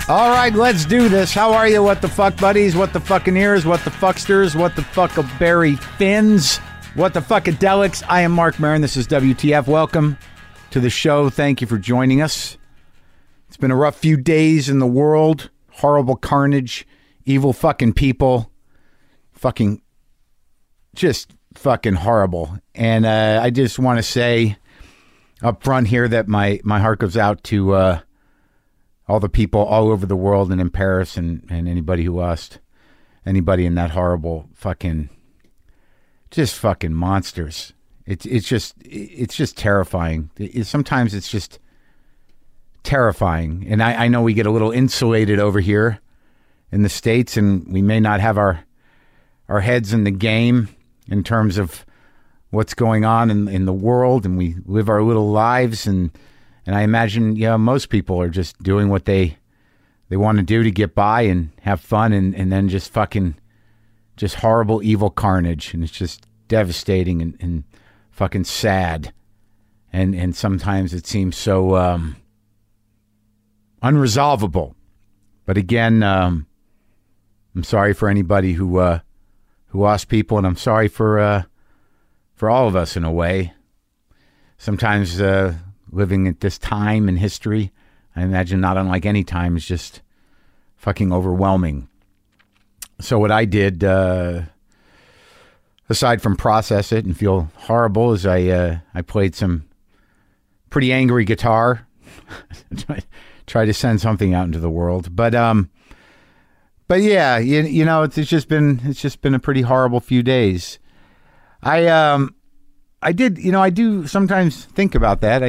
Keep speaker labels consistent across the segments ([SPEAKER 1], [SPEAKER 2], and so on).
[SPEAKER 1] All right, let's do this. How are you, what the fuck buddies, what the fucking ears, what the fucksters, what the fuck-a-berry fins, what the fuckadelics? I am Mark Maron. This is WTF. Welcome to the show. Thank you for joining us. It's been a rough few days in the world. Horrible carnage, evil fucking people, fucking just fucking horrible. And I just want to say up front here that my heart goes out to all the people all over the world and in Paris and anybody who lost anybody in that horrible fucking, just fucking monsters. It's just terrifying. Sometimes it's just terrifying. And I know we get a little insulated over here in the States, and we may not have our heads in the game in terms of what's going on in the world, and we live our little lives, and I imagine, most people are just doing what they want to do to get by and have fun, and then just fucking, just horrible, evil carnage. And it's just devastating and fucking sad. And sometimes it seems so unresolvable. But again, I'm sorry for anybody who lost people, and I'm sorry for all of us in a way. Sometimes, living at this time in history, I imagine not unlike any time, is just fucking overwhelming. So what I did, aside from process it and feel horrible, is I played some pretty angry guitar, try to send something out into the world. But yeah, it's just been a pretty horrible few days. I do sometimes think about that.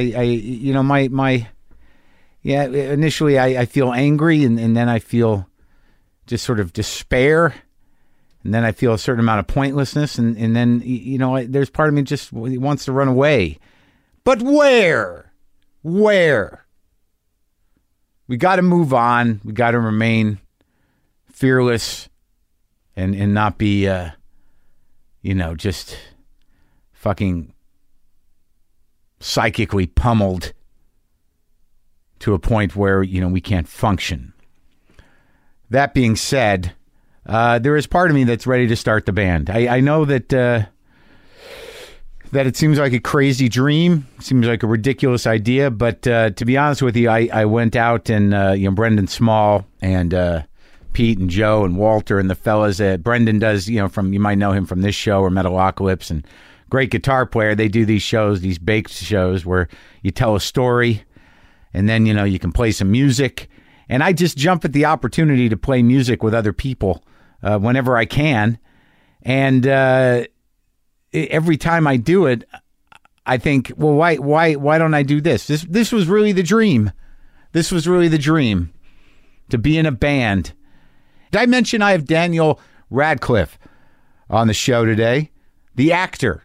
[SPEAKER 1] Initially I feel angry, and then I feel just sort of despair, and then I feel a certain amount of pointlessness, and then, there's part of me just wants to run away. But where? We got to move on. We got to remain fearless and not be, just fucking psychically pummeled to a point where, we can't function. That being said, there is part of me that's ready to start the band. I know that it seems like a crazy dream, seems like a ridiculous idea, but to be honest with you, I went out and, Brendan Small and Pete and Joe and Walter and the fellas that Brendan does, you might know him from this show or Metalocalypse, and great guitar player. They do these shows, these baked shows where you tell a story and then, you can play some music. And I just jump at the opportunity to play music with other people whenever I can. And every time I do it, I think, well, why don't I do this? This was really the dream. This was really the dream, to be in a band. Did I mention I have Daniel Radcliffe on the show today? The actor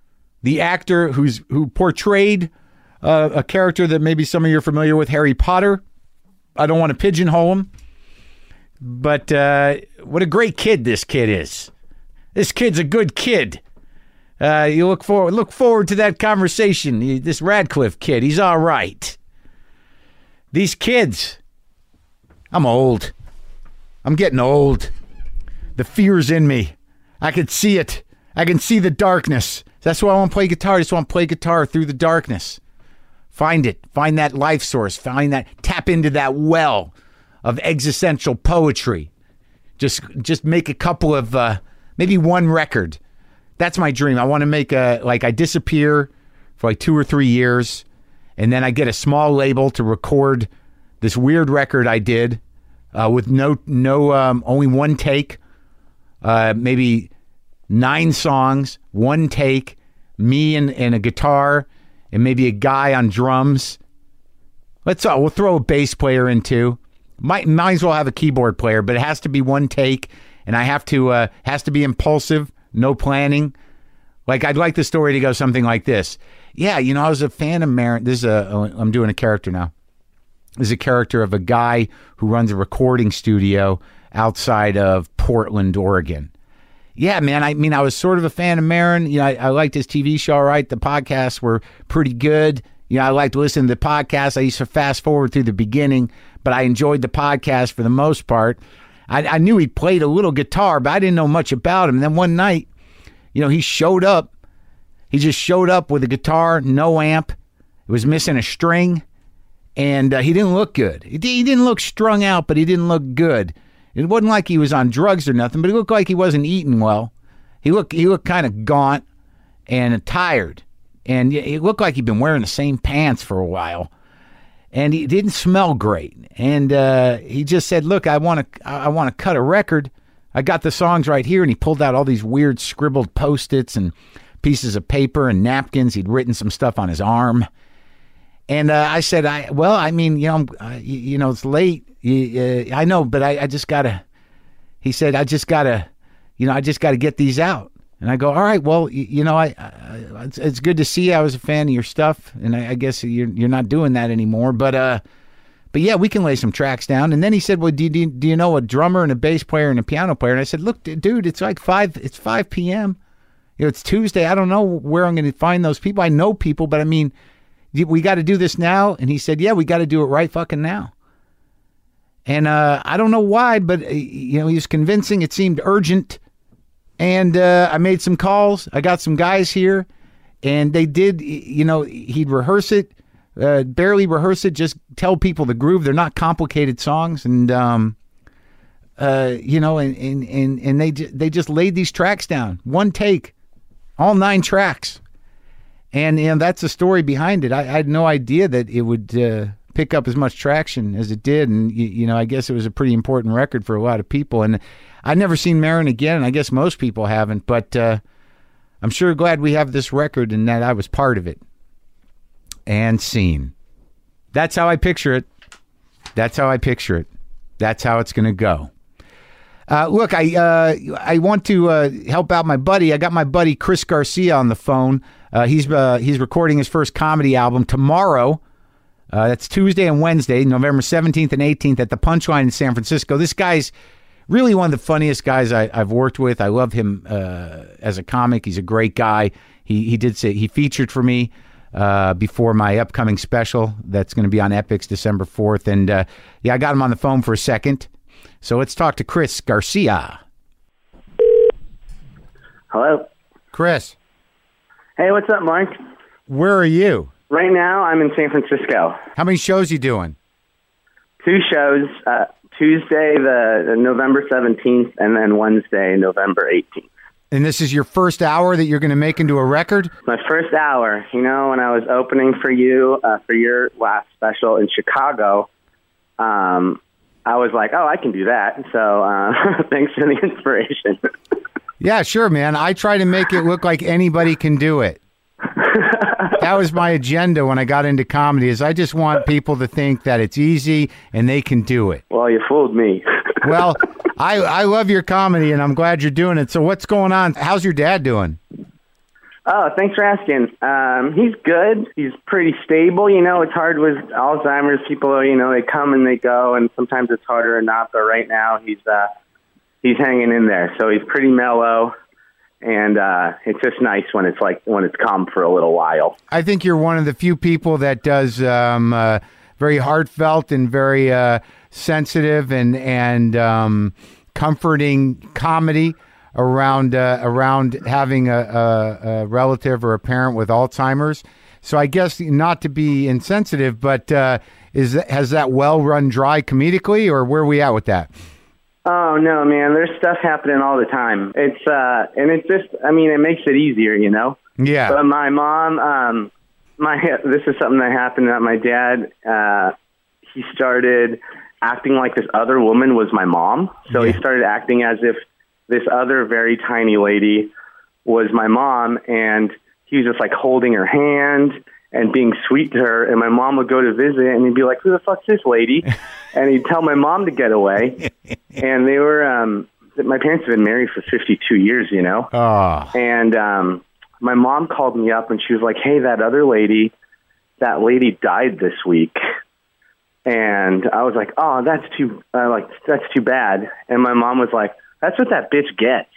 [SPEAKER 1] who portrayed a character that maybe some of you are familiar with, Harry Potter. I don't want to pigeonhole him, but what a great kid this kid is. This kid's a good kid. You look forward to that conversation. This Radcliffe kid, he's all right. These kids, I'm old. I'm getting old. The fear's in me. I can see it. I can see the darkness. That's why I want to play guitar. I just want to play guitar through the darkness. Find it. Find that life source. Tap into that well of existential poetry. Just make a couple of, maybe one record. That's my dream. I want to make I disappear for 2 or 3 years, and then I get a small label to record this weird record I did with only one take, maybe 9 songs, one take, me and a guitar, and maybe a guy on drums. We'll throw a bass player in too. Might as well have a keyboard player, but it has to be one take, and I have to has to be impulsive, no planning. I'd like the story to go something like this. Yeah, I was a fan of Maron. I'm doing a character now. This is a character of a guy who runs a recording studio outside of Portland, Oregon. Yeah, man. I was sort of a fan of Maron. I liked his TV show. All right, the podcasts were pretty good. I liked listening to the podcast. I used to fast forward through the beginning, but I enjoyed the podcast for the most part. I knew he played a little guitar, but I didn't know much about him. And then one night, he showed up. He just showed up with a guitar, no amp. It was missing a string, and he didn't look good. He didn't look strung out, but he didn't look good. It wasn't like he was on drugs or nothing, but he looked like he wasn't eating well. He looked kind of gaunt and tired, and it looked like he'd been wearing the same pants for a while. And he didn't smell great. And he just said, look, I want to cut a record. I got the songs right here. And he pulled out all these weird scribbled Post-its and pieces of paper and napkins. He'd written some stuff on his arm. And I said, it's late. I know, but I just got to, he said, I just got to get these out. And I go, all right, well, it's good to see you. I was a fan of your stuff, and I guess you're not doing that anymore. But yeah, we can lay some tracks down. And then he said, well, do you know a drummer and a bass player and a piano player? And I said, look, dude, it's like 5 p.m. It's Tuesday. I don't know where I'm going to find those people. I know people, but I mean, we got to do this now. And he said, yeah, we got to do it right fucking now. And I don't know why, but he was convincing. It seemed urgent. And I made some calls. I got some guys here, and they did, he'd rehearse it, barely rehearse it, just tell people the groove. They're not complicated songs. And, and they just laid these tracks down. One take, all 9 tracks. And that's the story behind it. I had no idea that it would pick up as much traction as it did. And, I guess it was a pretty important record for a lot of people. And I've never seen Maron again, and I guess most people haven't, but I'm sure glad we have this record and that I was part of it. And scene. That's how I picture it. That's how it's going to go. Look, I want to help out my buddy. I got my buddy Chris Garcia on the phone. He's recording his first comedy album tomorrow. That's Tuesday and Wednesday, November 17th and 18th at the Punchline in San Francisco. This guy's really one of the funniest guys I've worked with. I love him as a comic. He's a great guy. He featured for me before my upcoming special that's going to be on Epix December 4th. And I got him on the phone for a second. So let's talk to Chris Garcia.
[SPEAKER 2] Hello.
[SPEAKER 1] Chris.
[SPEAKER 2] Hey, what's up, Mark?
[SPEAKER 1] Where are you?
[SPEAKER 2] Right now, I'm in San Francisco.
[SPEAKER 1] How many shows you doing?
[SPEAKER 2] 2 shows. Tuesday, the November 17th, and then Wednesday, November 18th.
[SPEAKER 1] And this is your first hour that you're going to make into a record?
[SPEAKER 2] My first hour. When I was opening for you for your last special in Chicago, I was like, oh, I can do that. So thanks for the inspiration.
[SPEAKER 1] Yeah, sure, man. I try to make it look like anybody can do it. That was my agenda when I got into comedy, is I just want people to think that it's easy and they can do it.
[SPEAKER 2] Well, you fooled me.
[SPEAKER 1] Well, I love your comedy, and I'm glad you're doing it. So what's going on? How's your dad doing?
[SPEAKER 2] Oh, thanks for asking. He's good. He's pretty stable. It's hard with Alzheimer's. People, they come and they go, and sometimes it's harder or not. But right now, he's hanging in there. So he's pretty mellow. And it's just nice when it's calm for a little while. I
[SPEAKER 1] think you're one of the few people that does very heartfelt and very sensitive and comforting comedy around having a relative or a parent with Alzheimer's. So I guess, not to be insensitive, but has that well run dry comedically, or where are we at with that?
[SPEAKER 2] Oh, no, man. There's stuff happening all the time. It's, and it just, it makes it easier,
[SPEAKER 1] Yeah.
[SPEAKER 2] But my mom, this is something that happened that my dad, he started acting like this other woman was my mom. So He started acting as if this other very tiny lady was my mom, and he was just like holding her hand and being sweet to her, and my mom would go to visit, and he'd be like, who the fuck's this lady? And he'd tell my mom to get away. And they were, my parents have been married for 52 years,
[SPEAKER 1] Oh.
[SPEAKER 2] And my mom called me up, and she was like, hey, that lady died this week. And I was like, oh, that's too bad. And my mom was like, that's what that bitch gets.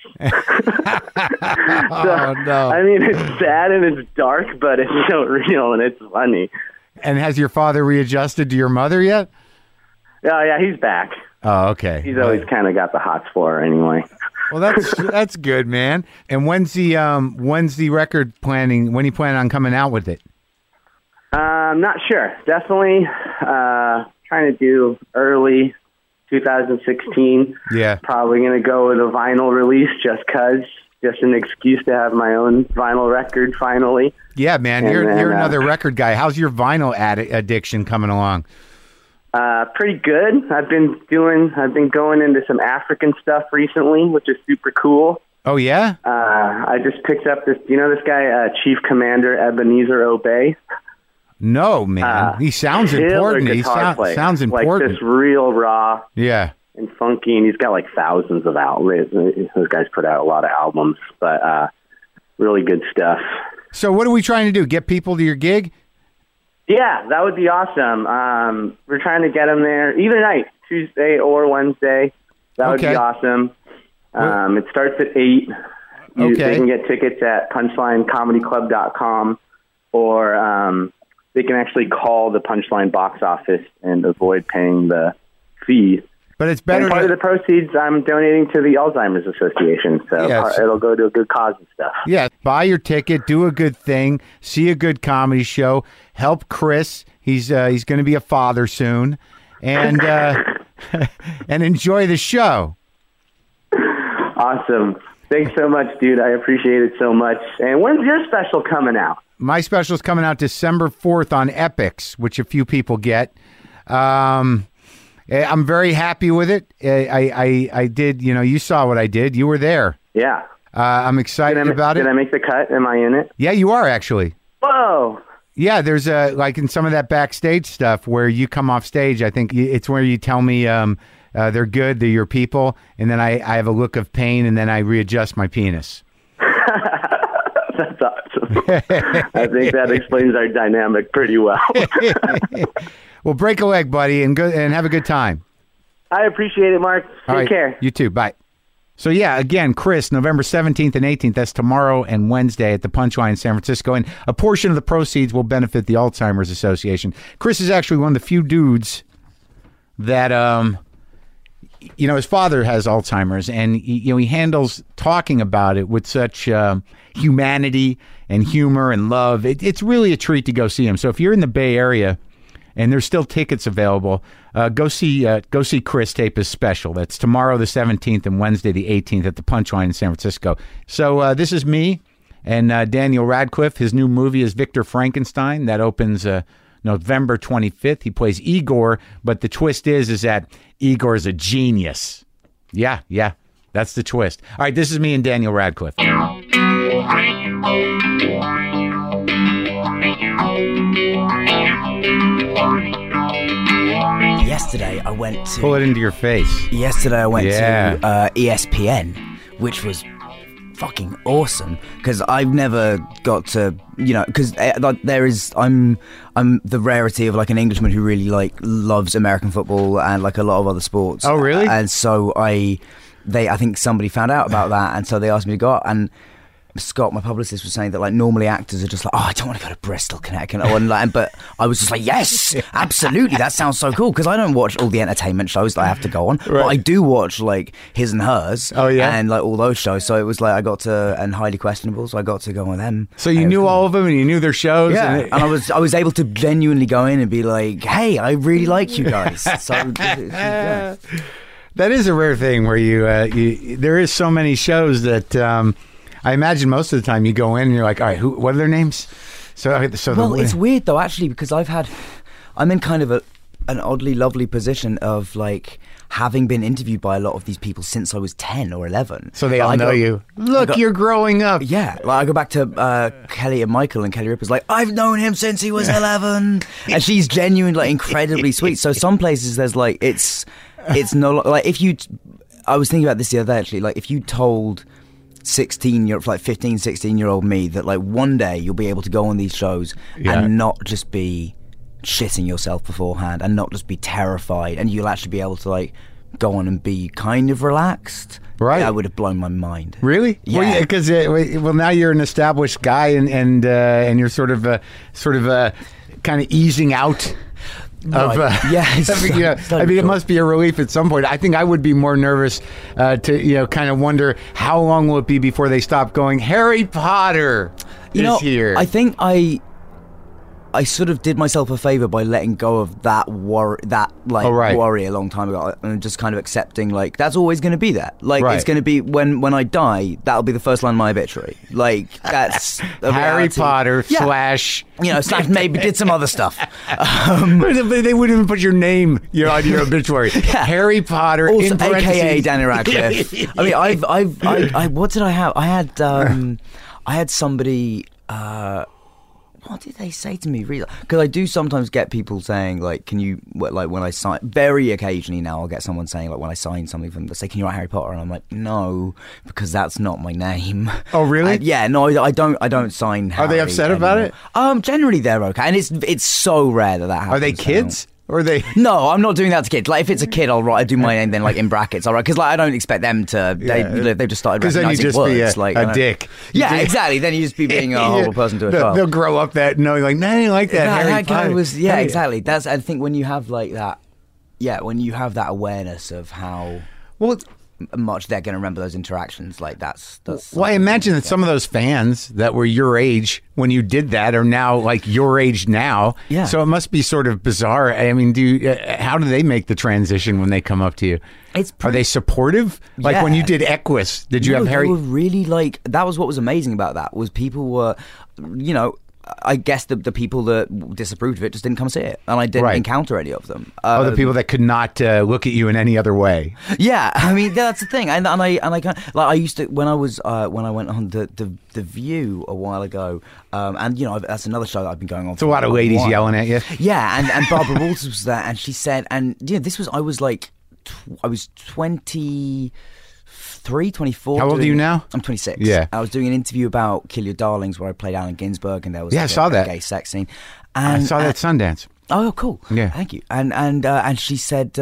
[SPEAKER 1] Oh, no.
[SPEAKER 2] I mean, it's sad and it's dark, but it's so real and it's funny.
[SPEAKER 1] And has your father readjusted to your mother yet?
[SPEAKER 2] Oh, yeah, he's back.
[SPEAKER 1] Oh, okay.
[SPEAKER 2] He's always kind of got the hots for her anyway.
[SPEAKER 1] Well, that's good, man. And when's the record planning? When are you planning on coming out with it?
[SPEAKER 2] Not sure. Definitely trying to do early 2016.
[SPEAKER 1] Yeah.
[SPEAKER 2] Probably going to go with a vinyl release just an excuse to have my own vinyl record finally.
[SPEAKER 1] Yeah, man. You're another record guy. How's your vinyl addiction coming along?
[SPEAKER 2] Pretty good. I've been going into some African stuff recently, which is super cool.
[SPEAKER 1] Oh, yeah?
[SPEAKER 2] I just picked up this guy, Chief Commander Ebenezer Obey?
[SPEAKER 1] No, man. He sounds important. He sounds important.
[SPEAKER 2] Like this real raw.
[SPEAKER 1] Yeah.
[SPEAKER 2] And funky, and he's got like thousands of outlets. Those guys put out a lot of albums, but really good stuff.
[SPEAKER 1] So what are we trying to do? Get people to your gig?
[SPEAKER 2] Yeah, that would be awesome. We're trying to get them there either night, Tuesday or Wednesday. That would be awesome. It starts at 8. They can get tickets at punchlinecomedyclub.com, or they can actually call the Punchline box office and avoid paying the fee.
[SPEAKER 1] But it's better.
[SPEAKER 2] And part of the proceeds I'm donating to the Alzheimer's Association, so it'll go to a good cause and stuff.
[SPEAKER 1] Yeah, buy your ticket, do a good thing, see a good comedy show, help Chris. He's going to be a father soon, and and enjoy the show.
[SPEAKER 2] Awesome. Thanks so much, dude. I appreciate it so much. And when's your special coming out?
[SPEAKER 1] My special is coming out December 4th on Epix, which a few people get. I'm very happy with it. I did, you saw what I did. You were there.
[SPEAKER 2] Yeah.
[SPEAKER 1] I'm excited about it.
[SPEAKER 2] Did I make the cut? Am I in it?
[SPEAKER 1] Yeah, you are actually.
[SPEAKER 2] Whoa.
[SPEAKER 1] Yeah, there's like in some of that backstage stuff where you come off stage, I think it's where you tell me they're good, they're your people, and then I have a look of pain, and then I readjust my penis.
[SPEAKER 2] That's awesome. I think that explains our dynamic pretty well.
[SPEAKER 1] Well, break a leg, buddy, and go and have a good time.
[SPEAKER 2] I appreciate it, Mark. Take care.
[SPEAKER 1] You too. Bye. So, yeah, again, Chris, November 17th and 18th, that's tomorrow and Wednesday at the Punchline in San Francisco, and a portion of the proceeds will benefit the Alzheimer's Association. Chris is actually one of the few dudes that, his father has Alzheimer's, and he handles talking about it with such humanity and humor and love. It's really a treat to go see him. So if you're in the Bay Area and there's still tickets available, go see Chris tape his special. That's tomorrow the 17th and Wednesday the 18th at the Punchline in San Francisco. So this is me and Daniel Radcliffe. His new movie is Victor Frankenstein. That opens November 25th. He plays Igor, but the twist is that Igor is a genius. Yeah, that's the twist. All right, this is me and Daniel Radcliffe.
[SPEAKER 3] Yesterday I went to...
[SPEAKER 1] Pull it into your face.
[SPEAKER 3] Yesterday I went to ESPN, which was fucking awesome, because I've never got to, because I'm the rarity of like an Englishman who really like loves American football and like a lot of other sports.
[SPEAKER 1] Oh, really?
[SPEAKER 3] And so I think somebody found out about that, and so they asked me to go out, and Scott, my publicist, was saying that like normally actors are just like, I don't want to go to Bristol, Connecticut, but I was just like, yes, absolutely, that sounds so cool, because I don't watch all the entertainment shows that I have to go on, but I do watch like His and Hers, and like all those shows. So it was like and Highly Questionable, so I got to go on with them.
[SPEAKER 1] So you knew all of them, and you knew their shows,
[SPEAKER 3] and I was able to genuinely go in and be like, hey, I really like you guys. So yeah.
[SPEAKER 1] That is a rare thing where you there is so many shows that. I imagine most of the time you go in and you're like, all right, what are their names?
[SPEAKER 3] It's weird though, actually, because I'm in kind of an oddly lovely position of like having been interviewed by a lot of these people since I was 10 or 11.
[SPEAKER 1] So they all know you. Look, you're growing up.
[SPEAKER 3] Yeah, like I go back to Kelly and Michael, and Kelly Ripa's like, I've known him since he was 11, and she's genuine, like incredibly sweet. So some places there's like it's no like I was thinking about this the other day actually, like if you told 15, 16-year-old me that like one day you'll be able to go on these shows and not just be shitting yourself beforehand and not just be terrified, and you'll actually be able to like go on and be kind of relaxed,
[SPEAKER 1] Right.
[SPEAKER 3] that would have blown my mind.
[SPEAKER 1] Really?
[SPEAKER 3] Yeah.
[SPEAKER 1] Because well, now you're an established guy, and you're sort of kind of easing out. Of,
[SPEAKER 3] yeah,
[SPEAKER 1] I mean, it must be a relief at some point. I think I would be more nervous to kind of wonder how long will it be before they stop going. Harry Potter is here.
[SPEAKER 3] I think I sort of did myself a favor by letting go of that worry a long time ago, and just kind of accepting like that's always going to be there. Like it's going to be when I die, that'll be the first line of my obituary. Like that's
[SPEAKER 1] Harry Potter /
[SPEAKER 3] slash maybe did some other stuff.
[SPEAKER 1] They wouldn't even put your name on your obituary. Harry Potter,
[SPEAKER 3] also,
[SPEAKER 1] in parentheses.
[SPEAKER 3] AKA Daniel Radcliffe. I mean, I what did I have? I had somebody. What did they say to me? Because I do sometimes get people saying, like, can you, like, when I sign, very occasionally now I'll get someone saying, like, when I sign something from them, they say, can you write Harry Potter? And I'm like, no, because that's not my name.
[SPEAKER 1] Oh, really?
[SPEAKER 3] Yeah, no, I don't sign Harry.
[SPEAKER 1] Are they upset
[SPEAKER 3] anymore.
[SPEAKER 1] about it?
[SPEAKER 3] Generally they're okay. And it's so rare that happens.
[SPEAKER 1] Are they kids? Or are they?
[SPEAKER 3] No, I'm not doing that to kids. Like, if it's a kid, I do my name then, like, in brackets. All right, because like I don't expect them to. They've just started recognizing
[SPEAKER 1] words.
[SPEAKER 3] Because then you just be
[SPEAKER 1] a dick.
[SPEAKER 3] Yeah, exactly. Then you just be being a horrible person to a child.
[SPEAKER 1] They'll grow up that knowing, like, no, I didn't like that. Harry
[SPEAKER 3] Guy
[SPEAKER 1] Potter
[SPEAKER 3] was. Yeah, exactly. That's. I think when you have like that. Yeah, when you have that awareness of how much they're going to remember those interactions, like that's.
[SPEAKER 1] Well, I imagine that some of those fans that were your age when you did that are now like your age now.
[SPEAKER 3] Yeah.
[SPEAKER 1] So it must be sort of bizarre. I mean, how do they make the transition when they come up to you? Are they supportive? Like when you did Equus, did you have Harry?
[SPEAKER 3] They were really like, that was what was amazing about that, was people were, I guess the people that disapproved of it just didn't come see it, and I didn't encounter any of them.
[SPEAKER 1] The people that could not look at you in any other way.
[SPEAKER 3] Yeah, I mean that's the thing, and I kind of, like I used to when I went on the View a while ago, and that's another show that I've been going on.
[SPEAKER 1] It's a lot of ladies yelling at you.
[SPEAKER 3] Yeah, and Barbara Walters was there, and she said, and I was 24.
[SPEAKER 1] How old are you now?
[SPEAKER 3] I'm 26.
[SPEAKER 1] Yeah.
[SPEAKER 3] I was doing an interview about Kill Your Darlings where I played Allen Ginsberg, and there was
[SPEAKER 1] I saw that
[SPEAKER 3] gay sex scene.
[SPEAKER 1] And I saw that at Sundance.
[SPEAKER 3] Oh, cool.
[SPEAKER 1] Yeah.
[SPEAKER 3] Thank you. And she said,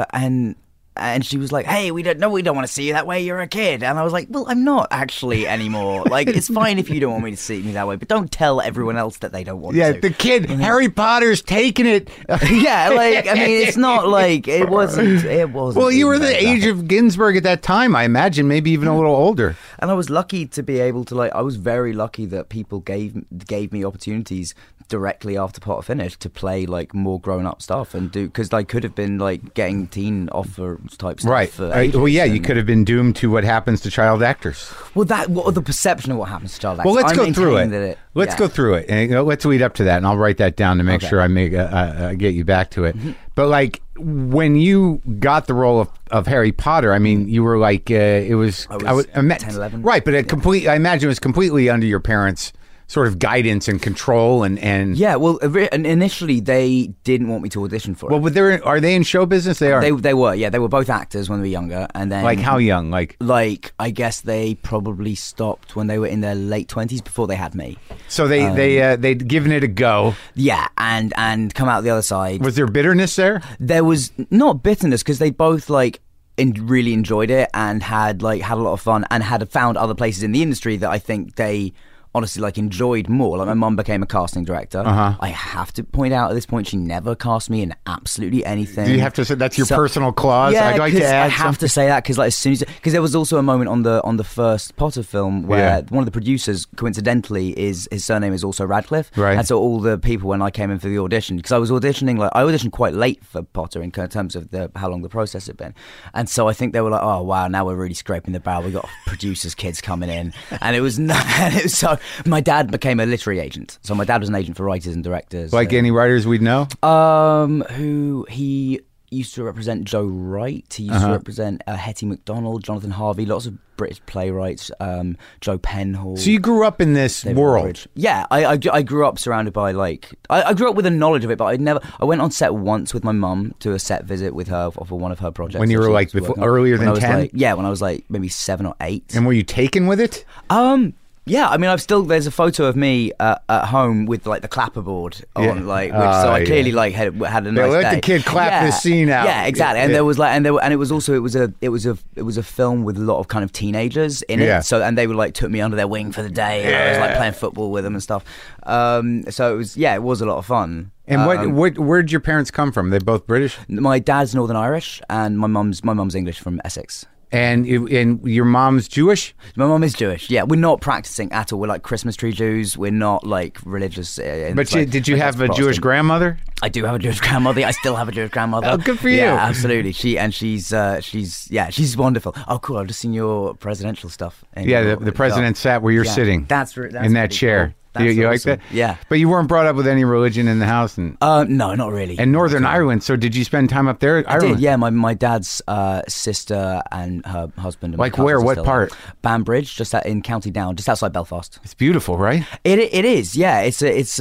[SPEAKER 3] and she was like, hey, we don't want to see you that way, you're a kid. And I was like, well, I'm not actually anymore. Like, it's fine if you don't want me to see me that way, but don't tell everyone else that they don't want to.
[SPEAKER 1] Yeah, the kid, Harry Potter's taking it.
[SPEAKER 3] Yeah, like, I mean, it's not like, it wasn't.
[SPEAKER 1] Well, you were the age of Ginsberg at that time, I imagine, maybe even a little older.
[SPEAKER 3] And I was lucky to be able to, I was very lucky that people gave me opportunities directly after Potter finished to play more grown-up stuff and do, because I could have been getting teen offers type stuff.
[SPEAKER 1] Right.
[SPEAKER 3] For ages,
[SPEAKER 1] well, yeah, you could have been doomed to what happens to child actors.
[SPEAKER 3] Well, the perception of what happens to child actors.
[SPEAKER 1] Well, let's go through it. Let's go through it, and let's lead up to that, and I'll write that down to make sure I get you back to it. Mm-hmm. But when you got the role of Harry Potter, I mean, you were it was 10,
[SPEAKER 3] 11.
[SPEAKER 1] Right, but I imagine it was completely under your parents' sort of guidance and control and
[SPEAKER 3] yeah. Well, initially they didn't want me to audition for it.
[SPEAKER 1] Well, but are they in show business? They are.
[SPEAKER 3] They were. Yeah, they were both actors when they were younger, and then
[SPEAKER 1] how young? Like
[SPEAKER 3] I guess they probably stopped when they were in their late 20s before they had me.
[SPEAKER 1] So they'd given it a go.
[SPEAKER 3] Yeah, and come out the other side.
[SPEAKER 1] Was there bitterness there?
[SPEAKER 3] There was not bitterness, because they both really enjoyed it and had a lot of fun and had found other places in the industry that I think they honestly enjoyed more. My mum became a casting director. I have to point out at this point, she never cast me in absolutely anything.
[SPEAKER 1] Do you have to say that's your personal clause?
[SPEAKER 3] Yeah,
[SPEAKER 1] I'd like to add
[SPEAKER 3] I have to say that because as soon as, because there was also a moment on the first Potter film where one of the producers, coincidentally, his surname is also Radcliffe.
[SPEAKER 1] Right.
[SPEAKER 3] And so all the people, when I came in for the audition, because I was auditioning, I auditioned quite late for Potter in terms of how long the process had been, and so I think they were like, oh wow, now we're really scraping the barrel. We got producers' kids coming in, and it was so. My dad became a literary agent, so my dad was an agent for writers and directors.
[SPEAKER 1] Any writers we'd know?
[SPEAKER 3] Who he used to represent Joe Wright. He used to represent Hetty MacDonald, Jonathan Harvey, lots of British playwrights, Joe Penhall.
[SPEAKER 1] So you grew up in this world?
[SPEAKER 3] Rutledge. Yeah, I grew up surrounded by I grew up with a knowledge of it, but I went on set once with my mum to a set visit with her for one of her projects.
[SPEAKER 1] When you were earlier than 10?
[SPEAKER 3] When I was maybe 7 or 8.
[SPEAKER 1] And were you taken with it?
[SPEAKER 3] Yeah, I mean, there's a photo of me at home with like the clapperboard on, like, which, so I clearly like had a nice
[SPEAKER 1] let
[SPEAKER 3] day.
[SPEAKER 1] the kid clap the scene out.
[SPEAKER 3] Yeah, exactly. And there was like, and it was also, it was a film with a lot of kind of teenagers in it. So, and they were like, took me under their wing for the day. And I was like playing football with them and stuff. So it was a lot of fun.
[SPEAKER 1] And where'd your parents come from? They're both British?
[SPEAKER 3] My dad's Northern Irish and my mum's English from Essex.
[SPEAKER 1] And your mom's Jewish?
[SPEAKER 3] My mum is Jewish. Yeah, we're not practicing at all. We're like Christmas tree Jews. We're not like religious.
[SPEAKER 1] But did you have a Jewish grandmother?
[SPEAKER 3] I do have a Jewish grandmother. I still have a Jewish grandmother.
[SPEAKER 1] Oh, good for you.
[SPEAKER 3] Yeah, absolutely. She's wonderful. Oh, cool. I've just seen your presidential stuff.
[SPEAKER 1] The president sat where you're sitting.
[SPEAKER 3] That's
[SPEAKER 1] in that chair.
[SPEAKER 3] Cool.
[SPEAKER 1] You
[SPEAKER 3] awesome.
[SPEAKER 1] like that?
[SPEAKER 3] Yeah.
[SPEAKER 1] But you weren't brought up with any religion in the house? No,
[SPEAKER 3] not really.
[SPEAKER 1] And Northern Ireland, so did you spend time up there?
[SPEAKER 3] I did, yeah. My dad's sister and her husband. And
[SPEAKER 1] like where? What part?
[SPEAKER 3] Banbridge, just in County Down, just outside Belfast.
[SPEAKER 1] It's beautiful, right?
[SPEAKER 3] It is, yeah. It's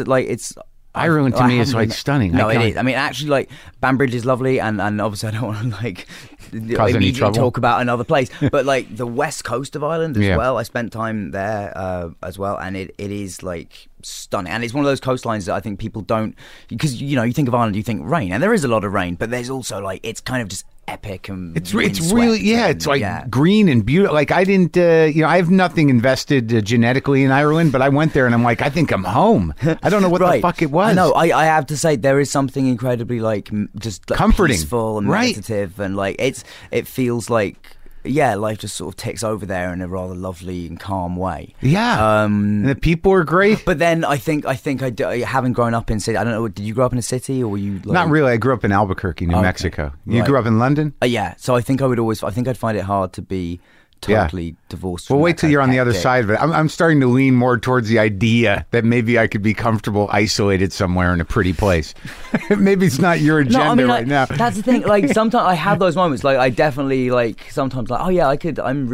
[SPEAKER 1] Ireland to me is like stunning.
[SPEAKER 3] No, it is. I mean, actually, like Banbridge is lovely, and obviously I don't want to like immediately talk about another place, but like the west coast of Ireland as well. I spent time there as well, and it is like stunning, and it's one of those coastlines that I think people don't, because you think of Ireland, you think rain, and there is a lot of rain, but there's also like it's kind of just epic and
[SPEAKER 1] it's really it's like green and beautiful. Like I didn't I have nothing invested genetically in Ireland, but I went there and I'm like, I think I'm home. I don't know what the fuck it was.
[SPEAKER 3] I know. I have to say there is something incredibly like just like,
[SPEAKER 1] comforting,
[SPEAKER 3] peaceful and meditative, and like it feels like life just sort of takes over there in a rather lovely and calm way. Yeah,
[SPEAKER 1] and the people are great.
[SPEAKER 3] But then I think having grown up in city, I don't know. Did you grow up in a city or were you? Like,
[SPEAKER 1] not really. I grew up in Albuquerque, New Mexico. You grew up in London?
[SPEAKER 3] Yeah. So I think I'd find it hard to be totally divorced.
[SPEAKER 1] Well, wait till you're on the other side of it. I'm starting to lean more towards the idea that maybe I could be comfortable isolated somewhere in a pretty place. Maybe it's not your agenda right now.
[SPEAKER 3] That's the thing. Like sometimes I have those moments. Like I definitely like sometimes like, oh yeah, I could. I'm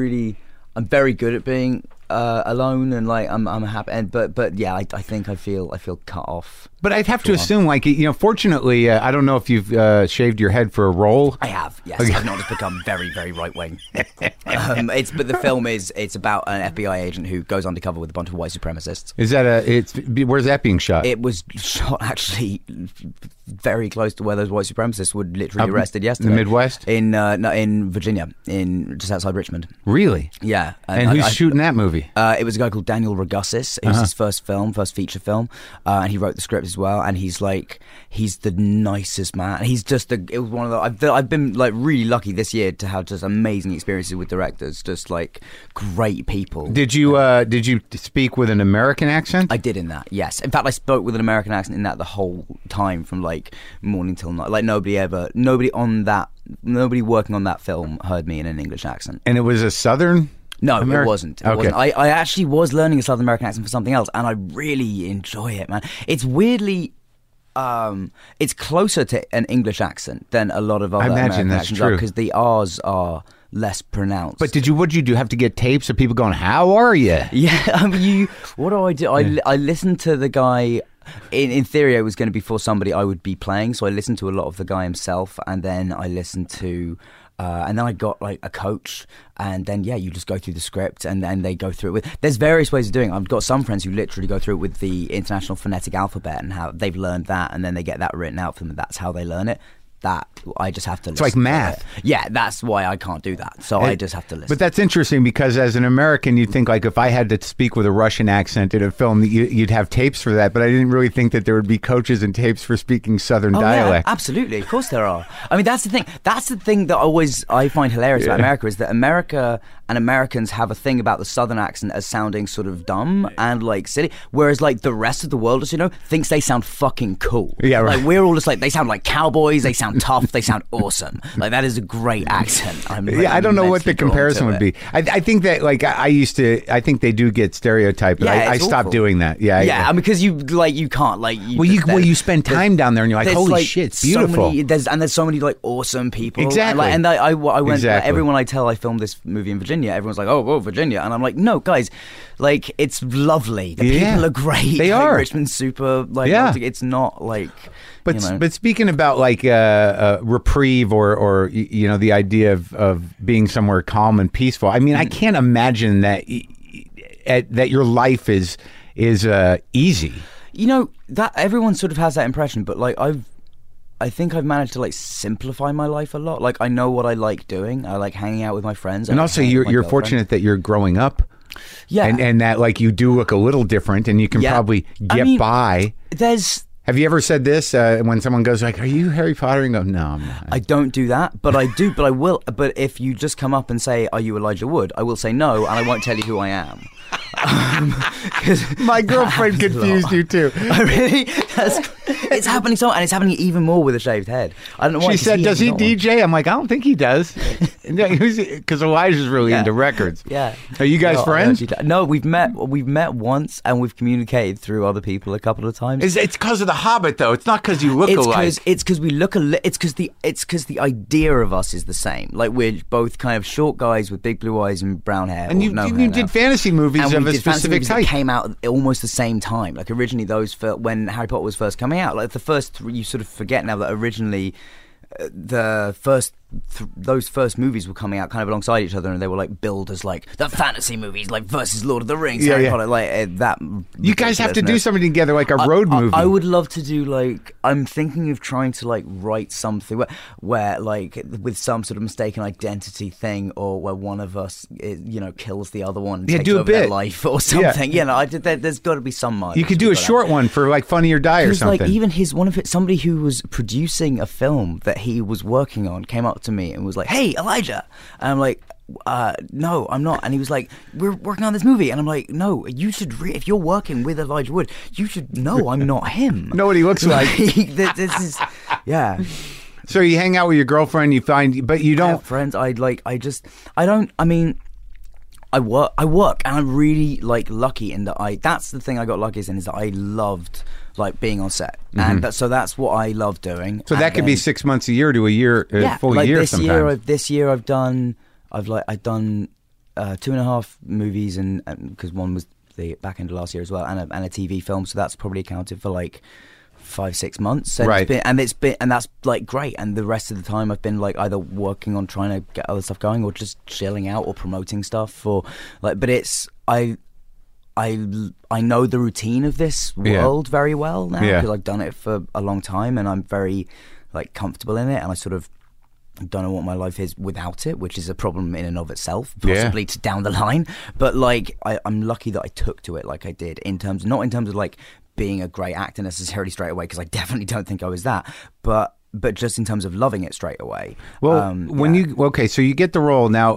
[SPEAKER 3] very good at being alone, and like I'm happy. And but yeah, I think I feel cut off.
[SPEAKER 1] But I'd have to assume, like, fortunately, I don't know if you've shaved your head for a role.
[SPEAKER 3] I have, yes. Okay. I've not just become very, very right wing. But the film it's about an FBI agent who goes undercover with a bunch of white supremacists.
[SPEAKER 1] Is that where's that being shot?
[SPEAKER 3] It was shot actually very close to where those white supremacists were literally arrested yesterday.
[SPEAKER 1] In the Midwest?
[SPEAKER 3] In Virginia, just outside Richmond.
[SPEAKER 1] Really?
[SPEAKER 3] Yeah.
[SPEAKER 1] And who's shooting that movie?
[SPEAKER 3] It was a guy called Daniel Ragussis. It was his first feature film, and he wrote the script as well. And he's the nicest man. He's just it was one of the. I've been like really lucky this year to have just amazing experiences with directors, just like great people.
[SPEAKER 1] Did you speak with an American accent?
[SPEAKER 3] I did in that, yes. In fact, I spoke with an American accent in that the whole time from like morning till night. Like nobody working on that film heard me in an English accent.
[SPEAKER 1] And it was a Southern.
[SPEAKER 3] No, it wasn't. It wasn't. I actually was learning a South American accent for something else, and I really enjoy it, man. It's weirdly, it's closer to an English accent than a lot of other American accents are, because the R's are less pronounced.
[SPEAKER 1] But what'd you do? Have to get tapes of people going, "How are you?"
[SPEAKER 3] Yeah, I mean, what do? I listened to the guy. In theory, it was going to be for somebody I would be playing, so I listened to a lot of the guy himself, and then I listened to. And then I got like a coach, and then you just go through the script, and then they go through it with. There's various ways of doing it. I've got some friends who literally go through it with the International Phonetic Alphabet, and how they've learned that, and then they get that written out for them. That's how they learn it. That I just have to.
[SPEAKER 1] It's like math.
[SPEAKER 3] Yeah, that's why I can't do that. So I just have to listen.
[SPEAKER 1] But that's interesting, because as an American, you'd think like if I had to speak with a Russian accent in a film, you'd have tapes for that. But I didn't really think that there would be coaches and tapes for speaking Southern dialect.
[SPEAKER 3] Yeah, absolutely, of course there are. I mean, that's the thing. That's the thing that I find hilarious about America, is that America and Americans have a thing about the Southern accent as sounding sort of dumb and like silly, whereas like the rest of the world, as you know, thinks they sound fucking cool.
[SPEAKER 1] Yeah, right.
[SPEAKER 3] Like we're all just like, they sound like cowboys. They sound tough. They sound awesome. Like that is a great accent.
[SPEAKER 1] I don't know what the comparison would be. I think that like I think they do get stereotyped, but I stopped doing that. Yeah,
[SPEAKER 3] because you can't
[SPEAKER 1] you spend time down there and you're like, holy shit, it's beautiful.
[SPEAKER 3] There's so many like awesome people.
[SPEAKER 1] Exactly.
[SPEAKER 3] And I went. Exactly. Like, everyone I tell I filmed this movie in Virginia, everyone's like, oh, Virginia, and I'm like, no, guys, like it's lovely. The people are great.
[SPEAKER 1] They are.
[SPEAKER 3] Richmond's super. Like, it's not like.
[SPEAKER 1] But speaking about like reprieve or the idea of being somewhere calm and peaceful, I mean, I can't imagine that that your life is easy.
[SPEAKER 3] You know, that everyone sort of has that impression, but like I think I've managed to like simplify my life a lot. Like I know what I like doing. I like hanging out with my friends.
[SPEAKER 1] And also you're fortunate that you're growing up.
[SPEAKER 3] Yeah.
[SPEAKER 1] And that like you do look a little different and you can probably get by. Have you ever said this when someone goes like, "Are you Harry Potter?" and go, "No, I'm not."
[SPEAKER 3] I don't do that, but I do. But I will. But if you just come up and say, "Are you Elijah Wood?" I will say no, and I won't tell you who I am.
[SPEAKER 1] My girlfriend confused you too.
[SPEAKER 3] Oh, really? It's happening so, and it's happening even more with a shaved head. I don't know why.
[SPEAKER 1] She said, "Does he DJ?" I'm like, "I don't think he does," because Elijah's really into records.
[SPEAKER 3] Yeah.
[SPEAKER 1] Are you guys friends?
[SPEAKER 3] No, we've met once, and we've communicated through other people a couple of times.
[SPEAKER 1] It's because of The Hobbit, though. It's not because you look alike.
[SPEAKER 3] It's because we look alike. It's because the idea of us is the same. Like we're both kind of short guys with big blue eyes and brown hair.
[SPEAKER 1] And you did fantasy movies of a specific type.
[SPEAKER 3] That came out almost the same time. Like originally, when Harry Potter was first coming out, like the first three, you sort of forget now that originally those first movies were coming out kind of alongside each other, and they were like billed as like the fantasy movies, like versus Lord of the Rings, Harry Potter, like that.
[SPEAKER 1] You guys have to do something together, like a road movie.
[SPEAKER 3] I would love to do like I'm thinking of trying to like write something where like with some sort of mistaken identity thing, or where one of us kills the other one, and takes
[SPEAKER 1] do a
[SPEAKER 3] over
[SPEAKER 1] bit
[SPEAKER 3] their life or something. There's got to be some mileage.
[SPEAKER 1] You could do a short one for like Funny or Die or something.
[SPEAKER 3] Like even somebody who was producing a film that he was working on came up to me and was like, "Hey, Elijah," and I'm like, "No, I'm not." And he was like, "We're working on this movie," and I'm like, "No, you should. If you're working with Elijah Wood, you should know I'm not him.
[SPEAKER 1] Know what he looks like."
[SPEAKER 3] This is, yeah.
[SPEAKER 1] So you hang out with your girlfriend, you find, but you don't.
[SPEAKER 3] I have friends. I don't. I mean, I work, and I'm really like lucky in that that's the thing I got luckiest in, is that I loved like being on set, and so that's what I love doing.
[SPEAKER 1] So that could be 6 months a year to a year, full
[SPEAKER 3] like
[SPEAKER 1] year.
[SPEAKER 3] This
[SPEAKER 1] sometimes.
[SPEAKER 3] year I've done 2.5 movies, and because one was the back end of last year as well, and a TV film. So that's probably accounted for like 5-6 months, and
[SPEAKER 1] right?
[SPEAKER 3] And that's like great. And the rest of the time I've been like either working on trying to get other stuff going, or just chilling out, or promoting stuff, or like. But it's I know the routine of this world very well now, because I've done it for a long time, and I'm very like comfortable in it, and I sort of don't know what my life is without it, which is a problem in and of itself, possibly to down the line. But like I'm lucky that I took to it like I did, not in terms of like being a great actor necessarily straight away, because I definitely don't think I was that, but just in terms of loving it straight away.
[SPEAKER 1] Well, so you get the role now.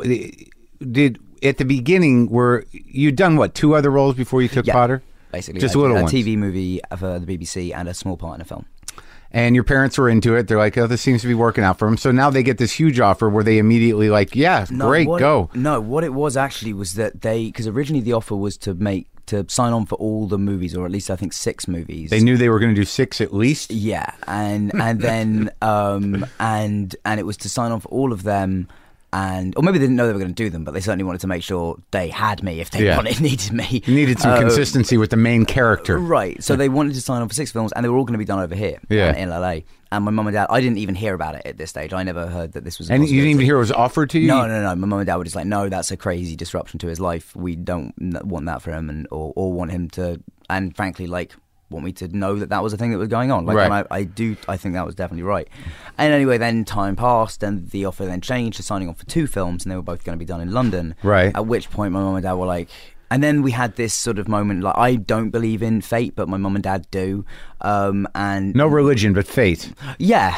[SPEAKER 1] At the beginning, were you done 2 other roles before you took Potter?
[SPEAKER 3] Basically,
[SPEAKER 1] just little ones.
[SPEAKER 3] A TV movie for the BBC and a small part in a film.
[SPEAKER 1] And your parents were into it. They're like, "Oh, this seems to be working out for them." So now they get this huge offer. Were they immediately like, "Great, go"?
[SPEAKER 3] No, what it was actually was that because originally the offer was to sign on for all the movies, or at least I think 6 movies.
[SPEAKER 1] They knew they were going to do 6 at least.
[SPEAKER 3] Yeah, and then and it was to sign on for all of them. Or maybe they didn't know they were going to do them, but they certainly wanted to make sure they had me if they needed me.
[SPEAKER 1] You needed some consistency with the main character.
[SPEAKER 3] Right. So they wanted to sign on for 6 films, and they were all going to be done over here in LA. And my mum and dad, I didn't even hear about it at this stage. I never heard that this was a
[SPEAKER 1] possibility. And you didn't even hear it was offered to you?
[SPEAKER 3] No. My mum and dad were just like, "No, that's a crazy disruption to his life. We don't want that for him, or want him to," and frankly, like, want me to know that was a thing that was going on. Like,
[SPEAKER 1] right.
[SPEAKER 3] and I think that was definitely right. And anyway, then time passed, and the offer then changed to signing on for 2 films, and they were both going to be done in London.
[SPEAKER 1] Right.
[SPEAKER 3] At which point my mum and dad were like, and then we had this sort of moment, like, I don't believe in fate, but my mum and dad do. And
[SPEAKER 1] no religion, but fate.
[SPEAKER 3] Yeah.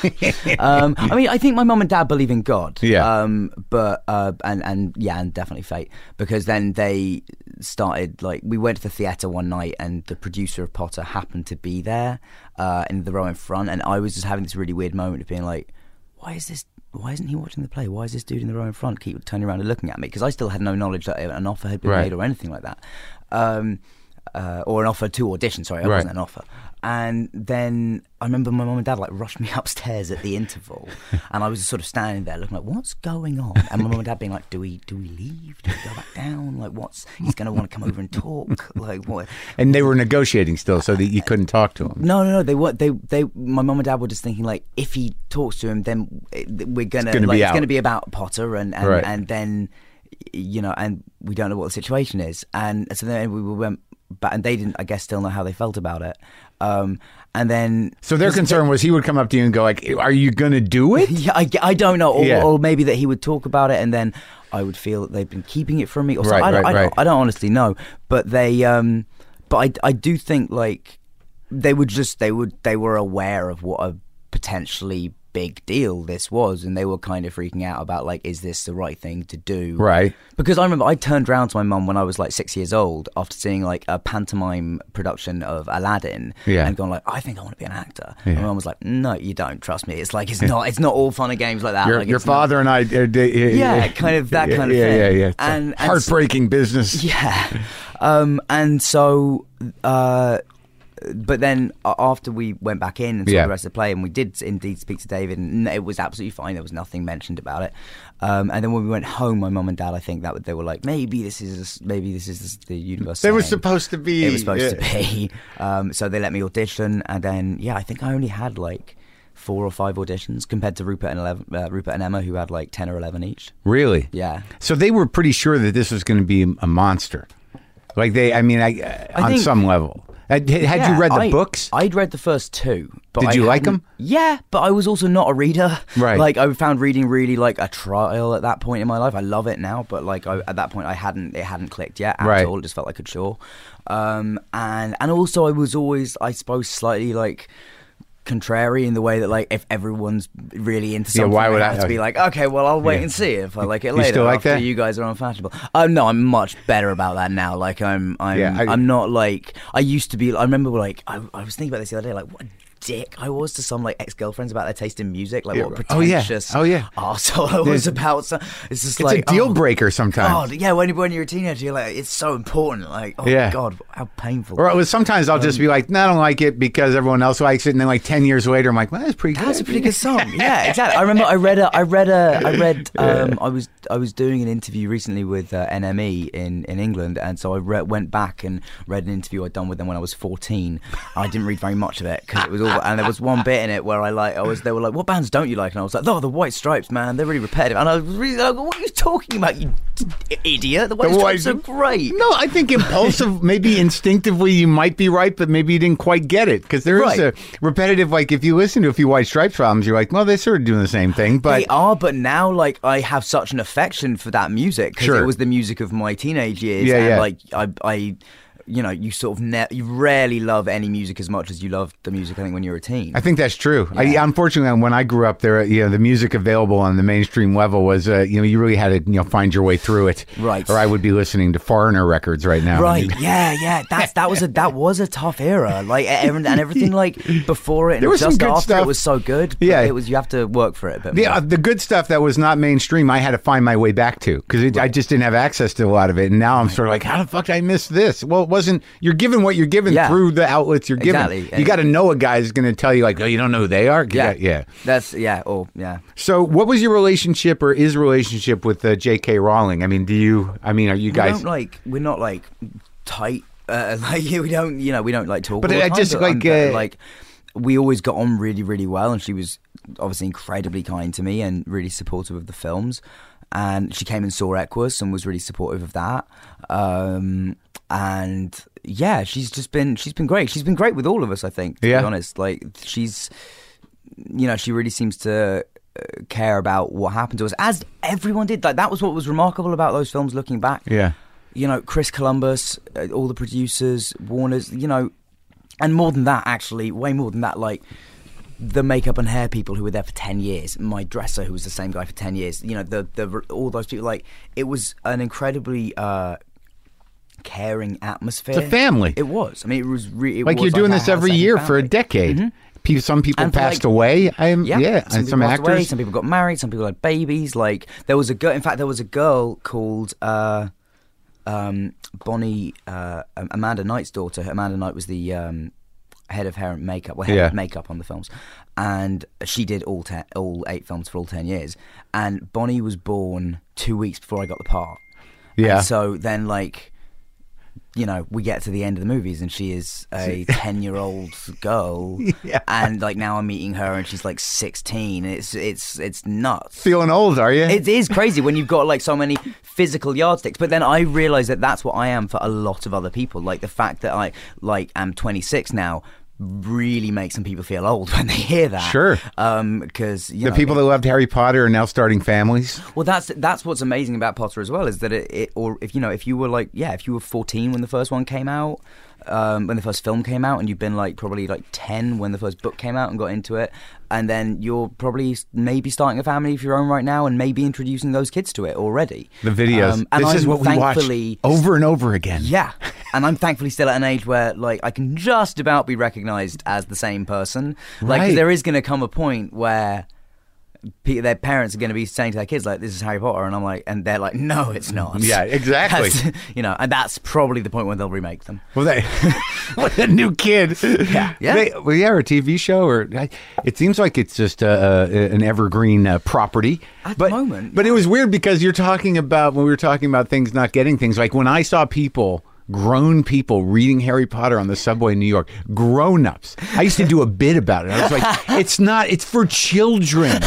[SPEAKER 3] I mean, I think my mum and dad believe in God.
[SPEAKER 1] Yeah.
[SPEAKER 3] But and definitely fate, because then they started, like, we went to the theatre one night, and the producer of Potter happened to be there in the row in front, and I was just having this really weird moment of being like, why isn't he watching the play? Why is this dude in the row in front keep turning around and looking at me? Because I still had no knowledge that an offer had been made or anything like that. Or an offer to audition, sorry, it wasn't an offer. And then I remember my mum and dad like rushed me upstairs at the interval, and I was sort of standing there looking like, what's going on? And my mum and dad being like, do we leave? Do we go back down? Like, he's going to want to come over and talk? Like, what?
[SPEAKER 1] And they were negotiating still, so that you couldn't talk to him.
[SPEAKER 3] No, they were. My mum and dad were just thinking, like, if he talks to him, then it's going to be about Potter, and then and we don't know what the situation is. And so then we went back, and they didn't, I guess, still know how they felt about it. And then,
[SPEAKER 1] so their concern was he would come up to you and go like, "Are you going to do it?"
[SPEAKER 3] Yeah, I don't know, or maybe that he would talk about it, and then I would feel that they've been keeping it from me, or something. I don't honestly know, but they, but I do think like they were aware of what a potentially big deal this was, and they were kind of freaking out about like, is this the right thing to do?
[SPEAKER 1] Right.
[SPEAKER 3] Because I remember I turned around to my mum when I was like 6 years old after seeing like a pantomime production of Aladdin, and going like, I think I want to be an actor. And my mum was like, no, you don't, trust me. It's like, it's not all fun and games like that.
[SPEAKER 1] Your father and I
[SPEAKER 3] kind of that kind of thing.
[SPEAKER 1] Yeah. And heartbreaking business.
[SPEAKER 3] Yeah. And so but then after we went back in and saw the rest of the play, and we did indeed speak to David, and it was absolutely fine. There was nothing mentioned about it. And then when we went home, my mum and dad, I think that they were like, maybe this is the universe.
[SPEAKER 1] It was supposed to be.
[SPEAKER 3] It was supposed to be. So they let me audition, and then I think I only had like 4 or 5 auditions compared to Rupert and Emma, who had like 10 or 11 each.
[SPEAKER 1] Really?
[SPEAKER 3] Yeah.
[SPEAKER 1] So they were pretty sure that this was going to be a monster. Like on some level. Had you read the books?
[SPEAKER 3] I'd read the first 2. But
[SPEAKER 1] Did you like them?
[SPEAKER 3] Yeah, but I was also not a reader.
[SPEAKER 1] Right.
[SPEAKER 3] Like I found reading really like a trial at that point in my life. I love it now, but like at that point it hadn't clicked yet at all. It just felt like a chore. And also I was always, I suppose, slightly like contrary in the way that like if everyone's really into something,
[SPEAKER 1] why would I
[SPEAKER 3] have to be like, okay, well I'll wait and see if I like it later.
[SPEAKER 1] You still like
[SPEAKER 3] after
[SPEAKER 1] that?
[SPEAKER 3] You guys are unfashionable. No, I'm much better about that now. Like I'm not like I used to be. I remember like I was thinking about this the other day. Like what a dick I was to some like ex-girlfriends about their taste in music. Like what a pretentious arsehole I was about. So it's just like
[SPEAKER 1] a deal breaker sometimes.
[SPEAKER 3] God, yeah. When you're a teenager, you're like, it's so important. Like God, how painful.
[SPEAKER 1] Or sometimes I'll just be like, no, I don't like it because everyone else likes it, and then like 10 years later, I'm like, well, that's pretty good.
[SPEAKER 3] That's a pretty good song. Yeah, exactly. I remember I was doing an interview recently with NME in England, and so I went back and read an interview I'd done with them when I was 14. I didn't read very much of it because it was all, and there was one bit in it where they were like, what bands don't you like? And I was like, the White Stripes, man, they're really repetitive. And I was really like, what are you talking about, you idiot? The White Stripes are great.
[SPEAKER 1] No, I think impulsive, maybe instinctively you might be right, but maybe you didn't quite get it, because there is a repetitive, like if you listen to a few White Stripes albums, you're like, well, they're sort of doing the same thing. But
[SPEAKER 3] they are, but now like I have such an affection for that music because it was the music of my teenage years, like I you sort of you rarely love any music as much as you love the music, I think, when you're a teen.
[SPEAKER 1] I think that's true. Unfortunately, when I grew up there, the music available on the mainstream level was, you really had to, find your way through it.
[SPEAKER 3] Right.
[SPEAKER 1] Or I would be listening to Foreigner records right now.
[SPEAKER 3] Right. Yeah. That was a tough era. Like, and everything like before it and just after stuff. It was so good.
[SPEAKER 1] Yeah.
[SPEAKER 3] It was, you have to work for it a bit more.
[SPEAKER 1] The good stuff that was not mainstream, I had to find my way back to, because I just didn't have access to a lot of it. And now I'm sort of like, how the fuck did I miss this? Well, it wasn't. You're given what you're given through the outlets you're given.
[SPEAKER 3] Exactly.
[SPEAKER 1] You got to know a guy's going to tell you like, oh, you don't know who they are.
[SPEAKER 3] Yeah.
[SPEAKER 1] So, what was your relationship or is relationship with J.K. Rowling? I mean, are you guys?
[SPEAKER 3] We're not like tight. We don't like talk.
[SPEAKER 1] But
[SPEAKER 3] all the time,
[SPEAKER 1] just
[SPEAKER 3] like we always got on really, really well, and she was obviously incredibly kind to me and really supportive of the films. And she came and saw Equus and was really supportive of that. And yeah, she's been great. She's been great with all of us, I think, to be honest. Like she's, she really seems to care about what happened to us, as everyone did. Like that was what was remarkable about those films looking back.
[SPEAKER 1] Yeah.
[SPEAKER 3] Chris Columbus, all the producers, Warner's, and more than that, actually, way more than that, like the makeup and hair people who were there for 10 years, my dresser who was the same guy for 10 years, all those people, like it was an incredibly caring atmosphere.
[SPEAKER 1] It's a family.
[SPEAKER 3] It was. I mean, it was really
[SPEAKER 1] like you're doing this every year for a decade. Mm-hmm. Some people passed away.
[SPEAKER 3] And some
[SPEAKER 1] actors.
[SPEAKER 3] Away, some people got married. Some people had babies. Like there was a girl. In fact, there was a girl called Bonnie, Amanda Knight's daughter. Amanda Knight was the head of hair and makeup, head of makeup on the films, and she did all 8 films for all 10 years. And Bonnie was born 2 weeks before I got the part.
[SPEAKER 1] Yeah.
[SPEAKER 3] And so then, like, we get to the end of the movies and she is a 10-year-old girl, and like now I'm meeting her and she's like 16. It's nuts.
[SPEAKER 1] Feeling old, are you?
[SPEAKER 3] It is crazy when you've got like so many physical yardsticks. But then I realize that that's what I am for a lot of other people. Like the fact that I am 26 now really makes some people feel old when they hear that.
[SPEAKER 1] Sure.
[SPEAKER 3] Because
[SPEAKER 1] the people that loved Harry Potter are now starting families.
[SPEAKER 3] Well, that's what's amazing about Potter as well, is that if you were 14 when the first one came out, when the first film came out, and you've been like probably like 10 when the first book came out and got into it, and then you're probably maybe starting a family of your own right now and maybe introducing those kids to it already.
[SPEAKER 1] The videos.
[SPEAKER 3] And
[SPEAKER 1] this is what we watch over and over again.
[SPEAKER 3] Yeah. And I'm thankfully still at an age where like I can just about be recognized as the same person. Like 'cause there is going to come a point where their parents are going to be saying to their kids like, this is Harry Potter, and I'm like, and they're like, no, it's not.
[SPEAKER 1] Yeah, exactly.
[SPEAKER 3] And that's probably the point when they'll remake them.
[SPEAKER 1] Well, what a new kid.
[SPEAKER 3] Yeah.
[SPEAKER 1] Or a TV show, or it seems like it's just an evergreen property
[SPEAKER 3] at the moment.
[SPEAKER 1] But it was weird because when we were talking about things not getting things, like when I saw grown people reading Harry Potter on the subway in New York, grown-ups. I used to do a bit about it. I was like, it's for children.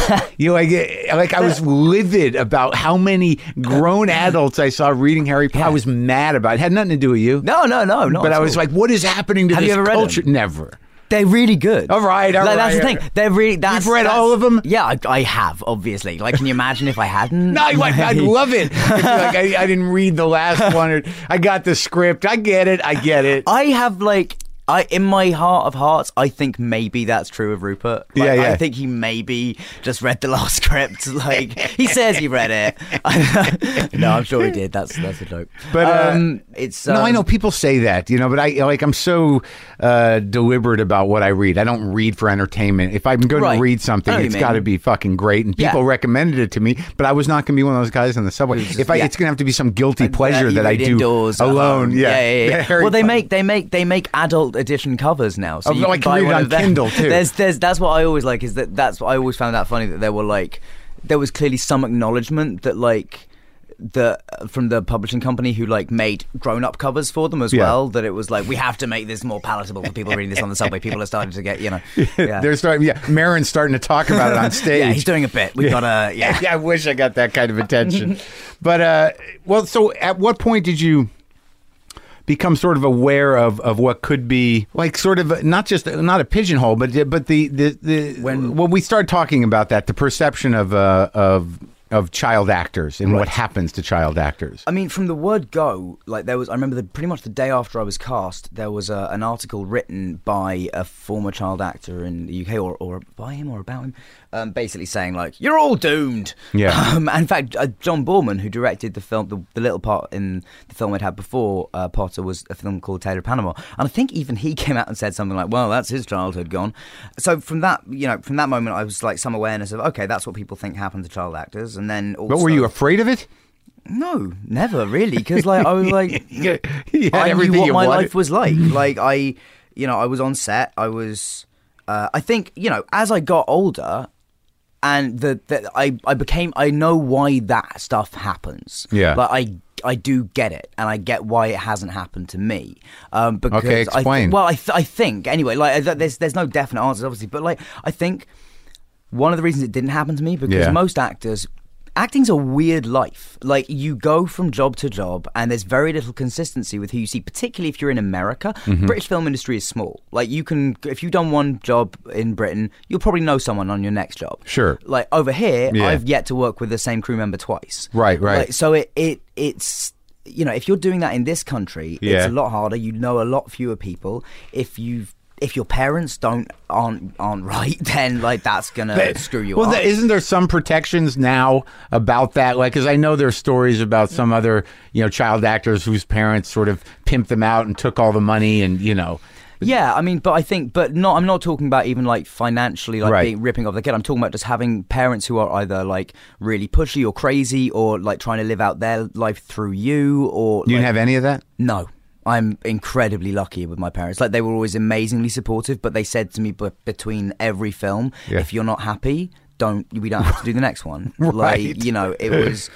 [SPEAKER 1] I was livid about how many grown adults I saw reading Harry Potter. I was mad about it. It had nothing to do with you.
[SPEAKER 3] No.
[SPEAKER 1] But I was like, what is happening to this culture? Never.
[SPEAKER 3] They're really good.
[SPEAKER 1] All right.
[SPEAKER 3] That's the thing. They're really.
[SPEAKER 1] You've read all of them?
[SPEAKER 3] Yeah, I have, obviously. Like, can you imagine if I hadn't?
[SPEAKER 1] No, I'd love it. Like, I didn't read the last one. Or I got the script. I get it.
[SPEAKER 3] I have, like... in my heart of hearts, I think maybe that's true of Rupert. Like, I think he maybe just read the last script. Like, he says he read it. No, I'm sure he did. That's a joke.
[SPEAKER 1] But it's no, I know people say that, but I'm so deliberate about what I read. I don't read for entertainment. If I'm going to read something, it's got to be fucking great. And people recommended it to me, but I was not going to be one of those guys on the subway. It's going to have to be some guilty pleasure that I do
[SPEAKER 3] indoors,
[SPEAKER 1] alone.
[SPEAKER 3] Yeah. Well, they make adult edition covers now, so you
[SPEAKER 1] I can read it on Kindle too.
[SPEAKER 3] That's what I always like. That's what I always found that funny, that there was clearly some acknowledgement that from the publishing company who made grown-up covers for them as well, that it was like, we have to make this more palatable for people reading this on the subway. People are starting to get
[SPEAKER 1] they're starting. Maron's starting to talk about it on stage.
[SPEAKER 3] Yeah, he's doing a bit. We've got to
[SPEAKER 1] I wish I got that kind of attention. But so at what point did you become sort of aware of what could be sort of not a pigeonhole, but when we start talking about that, the perception of child actors and what happens to child actors?
[SPEAKER 3] I mean, from the word go, I remember pretty much the day after I was cast, there was an article written by a former child actor in the UK, or by him or about him, basically saying you're all doomed.
[SPEAKER 1] Yeah.
[SPEAKER 3] In fact, John Boorman, who directed the film, the little part in the film I'd had before Potter, was a film called Taylor of Panama, and I think even he came out and said something like, "Well, that's his childhood gone." So from that moment, I was some awareness of, okay, that's what people think happened to child actors. And then also,
[SPEAKER 1] but were you afraid of it?
[SPEAKER 3] No, never really, because I was
[SPEAKER 1] I
[SPEAKER 3] knew what my life was like. I was on set. I was, I think, as I got older, and I know why that stuff happens.
[SPEAKER 1] Yeah.
[SPEAKER 3] I do get it, and I get why it hasn't happened to me. Because
[SPEAKER 1] okay, explain.
[SPEAKER 3] I think anyway. There's no definite answers, obviously, but I think one of the reasons it didn't happen to me, because most actors. Acting's a weird life. You go from job to job, and there's very little consistency with who you see, particularly if you're in America.
[SPEAKER 1] Mm-hmm.
[SPEAKER 3] British film industry is small. If you've done one job in Britain, you'll probably know someone on your next job.
[SPEAKER 1] Sure.
[SPEAKER 3] Over here, I've yet to work with the same crew member twice.
[SPEAKER 1] Right.
[SPEAKER 3] So it's if you're doing that in this country, it's a lot harder. You know a lot fewer people. If your parents aren't right, then that's gonna screw you up.
[SPEAKER 1] Well, isn't there some protections now about that? Because I know there's stories about some other child actors whose parents sort of pimped them out and took all the money, and
[SPEAKER 3] Yeah, I mean, I'm not talking about even financially, ripping off the kid. I'm talking about just having parents who are either really pushy or crazy, or trying to live out their life through you, or
[SPEAKER 1] you didn't have any of that?
[SPEAKER 3] No. I'm incredibly lucky with my parents. They were always amazingly supportive, but they said to me between every film, if you're not happy, we don't have to do the next one.
[SPEAKER 1] Right.
[SPEAKER 3] It was,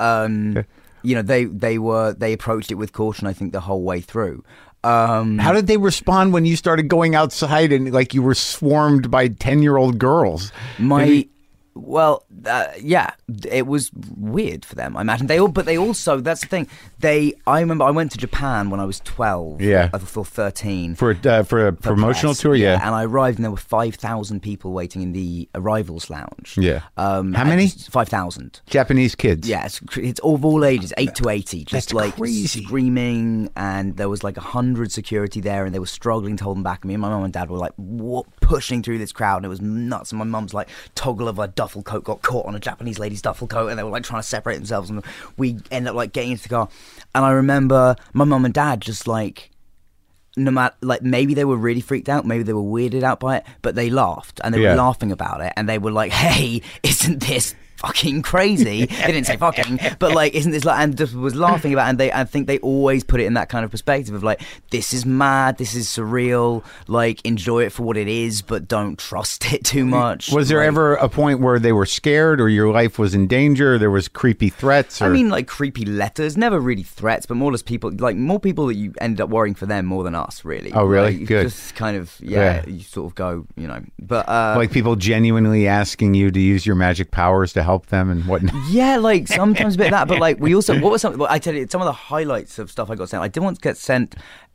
[SPEAKER 3] they approached it with caution, I think, the whole way through.
[SPEAKER 1] How did they respond when you started going outside and you were swarmed by 10-year-old girls?
[SPEAKER 3] Well, yeah, it was weird for them. I imagine but they also, that's the thing. I remember I went to Japan when I was 12.
[SPEAKER 1] Yeah,
[SPEAKER 3] I thought 13
[SPEAKER 1] for a promotional
[SPEAKER 3] press.
[SPEAKER 1] tour. Yeah,
[SPEAKER 3] and I arrived and there were 5,000 people waiting in the arrivals lounge.
[SPEAKER 1] Yeah, how many?
[SPEAKER 3] 5,000
[SPEAKER 1] Japanese kids.
[SPEAKER 3] Yeah, it's of all ages, 8 to 80, just
[SPEAKER 1] That's
[SPEAKER 3] like
[SPEAKER 1] crazy.
[SPEAKER 3] screaming, and there was like 100 security there, and they were struggling to hold them back. Me and my mum and dad were like pushing through this crowd, and it was nuts. And my mum's like toggle of a duffel coat got caught on a Japanese lady's duffel coat, and they were like trying to separate themselves, and we ended up like getting into the car. And I remember my mum and dad just like, no matter, like, maybe they were really freaked out, maybe they were weirded out by it, but they laughed, and they were laughing about it, and they were like, hey, isn't this fucking crazy? They didn't say fucking, but like, isn't this like, and just was laughing about it. And I think they always put it in that kind of perspective of like, this is mad, this is surreal, like, enjoy it for what it is, but don't trust it too much.
[SPEAKER 1] Was there ever a point where they were scared, or your life was in danger, or there was creepy threats? Or...
[SPEAKER 3] I mean, like, creepy letters, never really threats, but more just people, like, more people that you ended up worrying for them more than us, really.
[SPEAKER 1] Oh, really?
[SPEAKER 3] Like,
[SPEAKER 1] good.
[SPEAKER 3] Just kind of, you sort of go, you know, but
[SPEAKER 1] like people genuinely asking you to use your magic powers to help them and whatnot.
[SPEAKER 3] Yeah, like sometimes a bit of that, but like we also, what was something? Well, I tell you, some of the highlights of stuff I got sent. I did once get sent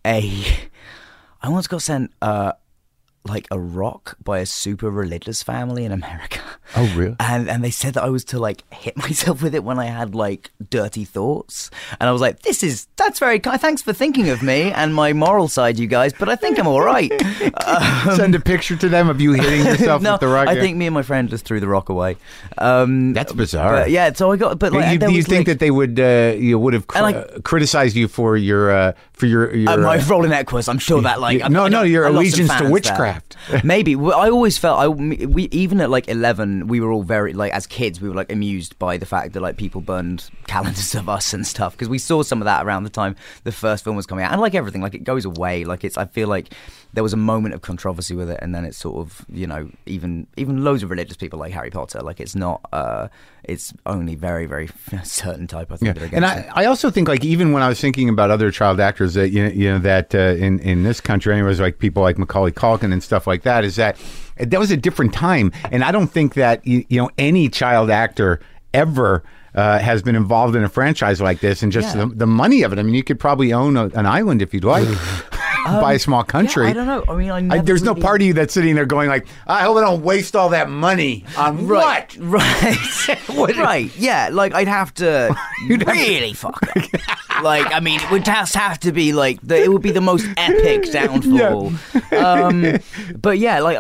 [SPEAKER 3] like a rock by a super religious family in America.
[SPEAKER 1] Oh, really?
[SPEAKER 3] And they said that I was to like hit myself with it when I had like dirty thoughts. And I was like, that's very kind. Thanks for thinking of me and my moral side, you guys, but I think I'm all right.
[SPEAKER 1] Send a picture to them of you hitting yourself
[SPEAKER 3] no,
[SPEAKER 1] with the rock.
[SPEAKER 3] I think me and my friend just threw the rock away.
[SPEAKER 1] That's bizarre.
[SPEAKER 3] Yeah, so I got, but like,
[SPEAKER 1] do you think that they would would have criticized you for your
[SPEAKER 3] my role in Equus? I'm sure that like
[SPEAKER 1] your allegiance to
[SPEAKER 3] there.
[SPEAKER 1] witchcraft.
[SPEAKER 3] Maybe. I always felt we even at like 11 we were all very like, as kids we were like amused by the fact that like people burned calendars of us and stuff, because we saw some of that around the time the first film was coming out, and like everything, like it goes away, like it's, I feel like there was a moment of controversy with it, and then it's sort of, you know, even loads of religious people like Harry Potter, like it's not it's only very, very certain type, I think.
[SPEAKER 1] Yeah. And I also think, like, even when I was thinking about other child actors that you know that in this country, anyways, like people like Macaulay Culkin and stuff like that, is that was a different time, and I don't think that you know any child actor ever has been involved in a franchise like this, and just the money of it. I mean, you could probably own an island if you'd like. Buy a small country.
[SPEAKER 3] Yeah, I don't know. I mean,
[SPEAKER 1] there's no part of you that's sitting there going like, I hope I don't waste all that money on what?
[SPEAKER 3] Right. Right. Yeah. Like I'd have to really fuck it. Like, I mean, it would just have to be like it would be the most epic downfall. Yeah. But yeah, like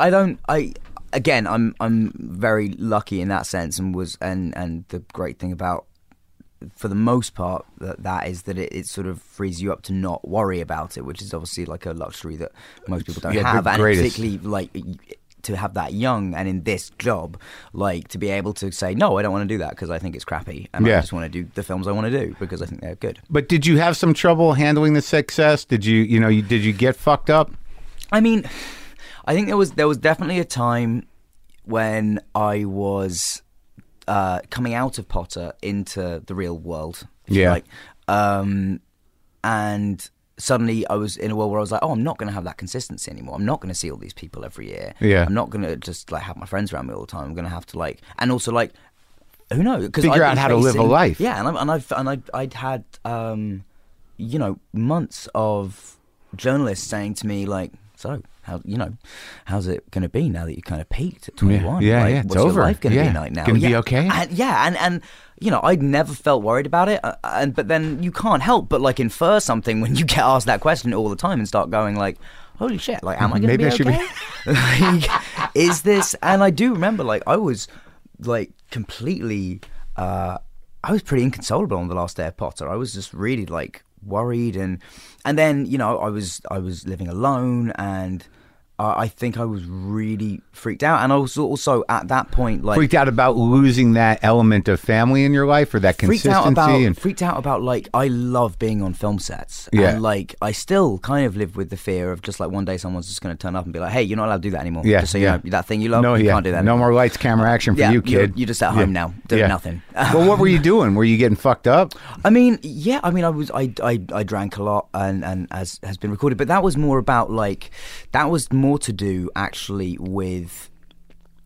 [SPEAKER 3] again, I'm very lucky in that sense, and the great thing about, for the most part, that is that it sort of frees you up to not worry about it, which is obviously like a luxury that most people don't have, and particularly like to have that young, and in this job, like to be able to say no, I don't want to do that because I think it's crappy, and I just want to do the films I want to do because I think they're good. But
[SPEAKER 1] did you have some trouble handling the success? Did you get fucked up?
[SPEAKER 3] I mean, I think there was definitely a time when I was coming out of Potter into the real world, if you like. And suddenly I was in a world where I was like, oh, I'm not going to have that consistency anymore. I'm not going to see all these people every year. Yeah. I'm not going to just like have my friends around me all the time. I'm going to have to like, and also like, who knows?
[SPEAKER 1] Figure out how to live a life.
[SPEAKER 3] Yeah, I'd had you know, months of journalists saying to me like, so how's it going to be now that you kind of peaked at 21?
[SPEAKER 1] Yeah,
[SPEAKER 3] like,
[SPEAKER 1] it's
[SPEAKER 3] what's
[SPEAKER 1] over.
[SPEAKER 3] Your life going to be like now?
[SPEAKER 1] Going to be okay?
[SPEAKER 3] And you know, I'd never felt worried about it. But then you can't help but like infer something when you get asked that question all the time and start going like, holy shit, like, am I going to be okay? Like, is this? And I do remember, like, I was like completely, I was pretty inconsolable on the last day of Potter. I was just really like worried, and then, you know, I was living alone, and I think I was really freaked out, and I was also at that point like
[SPEAKER 1] freaked out about losing that element of family in your life, or that consistency.
[SPEAKER 3] Freaked out about like, I love being on film sets, and like I still kind of live with the fear of just like one day someone's just going to turn up and be like, hey, you're not allowed to do that anymore. Just so you know, that thing you love, you can't do that anymore.
[SPEAKER 1] No more lights, camera, action for you, kid.
[SPEAKER 3] You're just at home now doing nothing.
[SPEAKER 1] Well, what were you doing? Were you getting fucked up?
[SPEAKER 3] I mean, I drank a lot, and as has been recorded, but that was more about like, that was more to do actually with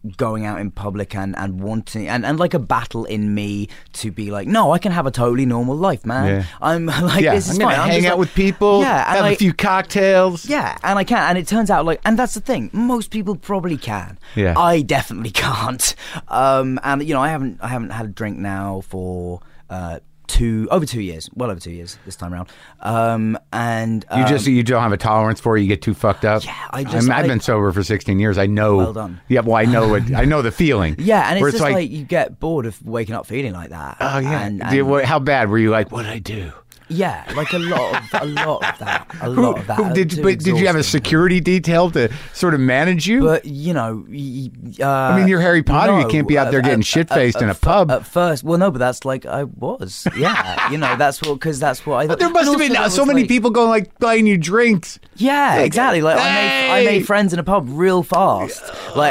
[SPEAKER 3] going out in public and wanting and like a battle in me to be like, no, I can have a totally normal life, man.
[SPEAKER 1] Yeah.
[SPEAKER 3] I'm like, this is
[SPEAKER 1] I'm gonna
[SPEAKER 3] fine.
[SPEAKER 1] hang out with people, have a few cocktails.
[SPEAKER 3] Yeah, and I can, and it turns out like, and that's the thing, most people probably can.
[SPEAKER 1] Yeah.
[SPEAKER 3] I definitely can't. And I haven't had a drink now for over 2 years, well over 2 years this time around. And
[SPEAKER 1] You don't have a tolerance for it. You get too fucked up.
[SPEAKER 3] Yeah,
[SPEAKER 1] I've been sober for 16 years. I know.
[SPEAKER 3] Well done.
[SPEAKER 1] Yeah, well, I know it. I know the feeling.
[SPEAKER 3] Yeah, and it's just like you get bored of waking up feeling like that.
[SPEAKER 1] Oh yeah.
[SPEAKER 3] And
[SPEAKER 1] how bad were you? Like, what'd I do?
[SPEAKER 3] Yeah, like a lot of that.
[SPEAKER 1] Did you have a security detail to sort of manage you?
[SPEAKER 3] But
[SPEAKER 1] I mean, you're Harry Potter. You can't be out there getting shit faced in a pub.
[SPEAKER 3] At first, well, no, but that's like I was. Yeah, that's what I.
[SPEAKER 1] But there must have been so many people going like buying you drinks.
[SPEAKER 3] Yeah, exactly. Like I made friends in a pub real fast. Like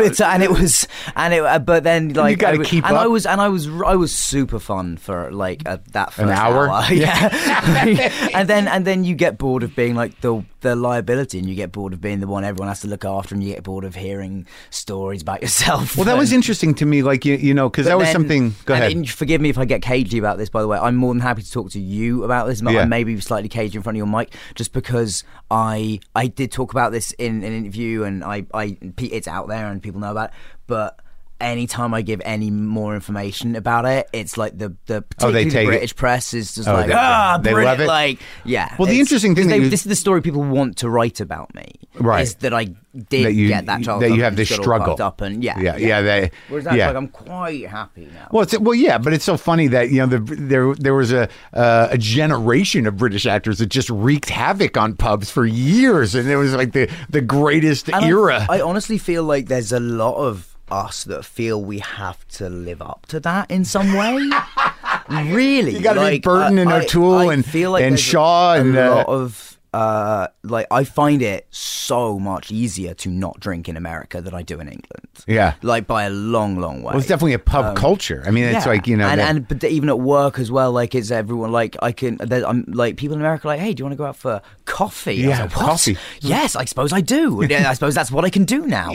[SPEAKER 3] but then like
[SPEAKER 1] you got to keep up.
[SPEAKER 3] I was super fun for like that first
[SPEAKER 1] an hour.
[SPEAKER 3] Yeah. and then you get bored of being like the liability, and you get bored of being the one everyone has to look after, and you get bored of hearing stories about yourself.
[SPEAKER 1] Well, that was interesting to me, like because that was something. Go ahead.
[SPEAKER 3] And forgive me if I get cagey about this. By the way, I'm more than happy to talk to you about this. I may be slightly cagey in front of your mic, just because I did talk about this in an interview, and it's out there and people know about it, but. Anytime I give any more information about it, it's like the particularly the British press is just like,
[SPEAKER 1] they love it.
[SPEAKER 3] Like, yeah.
[SPEAKER 1] Well, the interesting thing
[SPEAKER 3] this is the story people want to write about me,
[SPEAKER 1] right?
[SPEAKER 3] Is that I did get that child
[SPEAKER 1] that you have this struggle
[SPEAKER 3] up and whereas that's like I'm quite happy now.
[SPEAKER 1] Well, but it's so funny that there was a generation of British actors that just wreaked havoc on pubs for years, and it was like the greatest era.
[SPEAKER 3] I honestly feel like there's a lot of us that feel we have to live up to that in some way. Really,
[SPEAKER 1] you got to be Burton and O'Toole and Shaw and
[SPEAKER 3] a lot of I find it so much easier to not drink in America than I do in England.
[SPEAKER 1] Yeah,
[SPEAKER 3] like by a long way.
[SPEAKER 1] Well, it's definitely a pub culture. I mean, it's like
[SPEAKER 3] but even at work as well. Like it's everyone. Like I'm like people in America. Like, hey, do you want to go out for coffee?
[SPEAKER 1] Yeah,
[SPEAKER 3] like,
[SPEAKER 1] coffee.
[SPEAKER 3] Yes, I suppose I do. Yeah, I suppose that's what I can do now.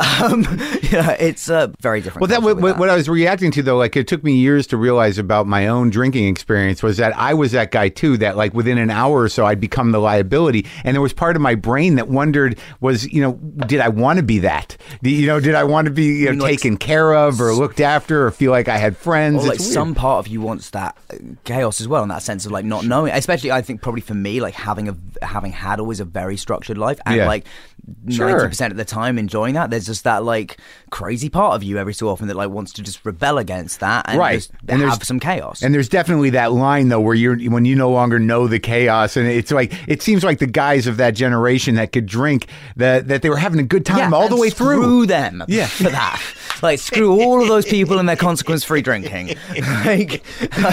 [SPEAKER 3] It's very different.
[SPEAKER 1] Well, what I was reacting to though, like it took me years to realize about my own drinking experience was that I was that guy too. That like within an hour or so, I'd become the liability. And there was part of my brain that wondered did I want to be that? Did I want to be taken care of or looked after or feel like I had friends?
[SPEAKER 3] Or like some part of you wants that chaos as well, in that sense of like not knowing. Especially, I think probably for me, like having had always a very structured life and like 90% of the time enjoying that. There's just that like crazy part of you every so often that like wants to just rebel against that and just have some chaos.
[SPEAKER 1] And there's definitely that line though where when you no longer know the chaos, and it's like it seems like the guys of that generation that could drink that they were having a good time all the way through.
[SPEAKER 3] Screw them for that. Like screw all of those people and their consequence-free drinking. Like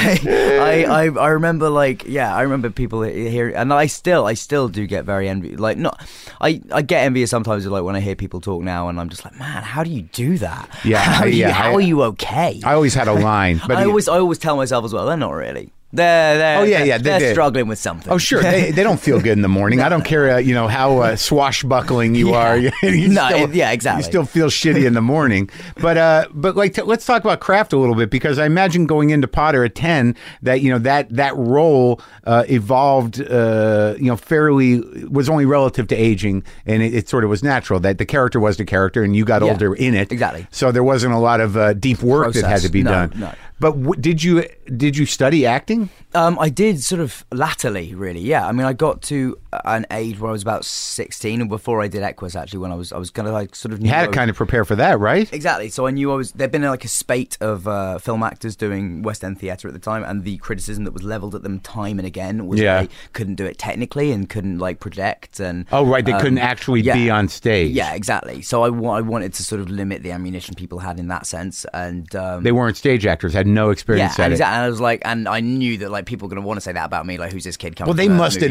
[SPEAKER 3] I remember I remember people here, and I still do get very envious. Like I get envious sometimes like when I hear people talk now, and I'm just like, man, how do you do that?
[SPEAKER 1] Yeah,
[SPEAKER 3] how are you okay?
[SPEAKER 1] I always had a line, but
[SPEAKER 3] I always tell myself as well, they're not really. They're struggling with something.
[SPEAKER 1] Oh, sure. They don't feel good in the morning. I don't care, how swashbuckling you are.
[SPEAKER 3] Exactly.
[SPEAKER 1] You still feel shitty in the morning. But let's talk about craft a little bit, because I imagine going into Potter at 10 that that role evolved fairly, was only relative to aging, and it sort of was natural that the character was the character and you got older in it.
[SPEAKER 3] Exactly.
[SPEAKER 1] So there wasn't a lot of deep work that had to be done.
[SPEAKER 3] No.
[SPEAKER 1] But did you study acting?
[SPEAKER 3] I did sort of latterly, really. Yeah, I mean, I got to an age where I was about 16, and before I did Equus, actually, when I was kind of like sort of.
[SPEAKER 1] You had to kind of prepare for that, right?
[SPEAKER 3] Exactly. So I knew there'd been like a spate of film actors doing West End theatre at the time, and the criticism that was levelled at them time and again was that they couldn't do it technically and couldn't like project and.
[SPEAKER 1] Oh right, they couldn't actually be on stage.
[SPEAKER 3] Yeah, exactly. So I wanted to sort of limit the ammunition people had in that sense, and
[SPEAKER 1] they weren't stage actors, had no experience at it.
[SPEAKER 3] Exactly. And I was like, and I knew that like people were going to want to say that about me, like who's this kid coming?
[SPEAKER 1] Well, they must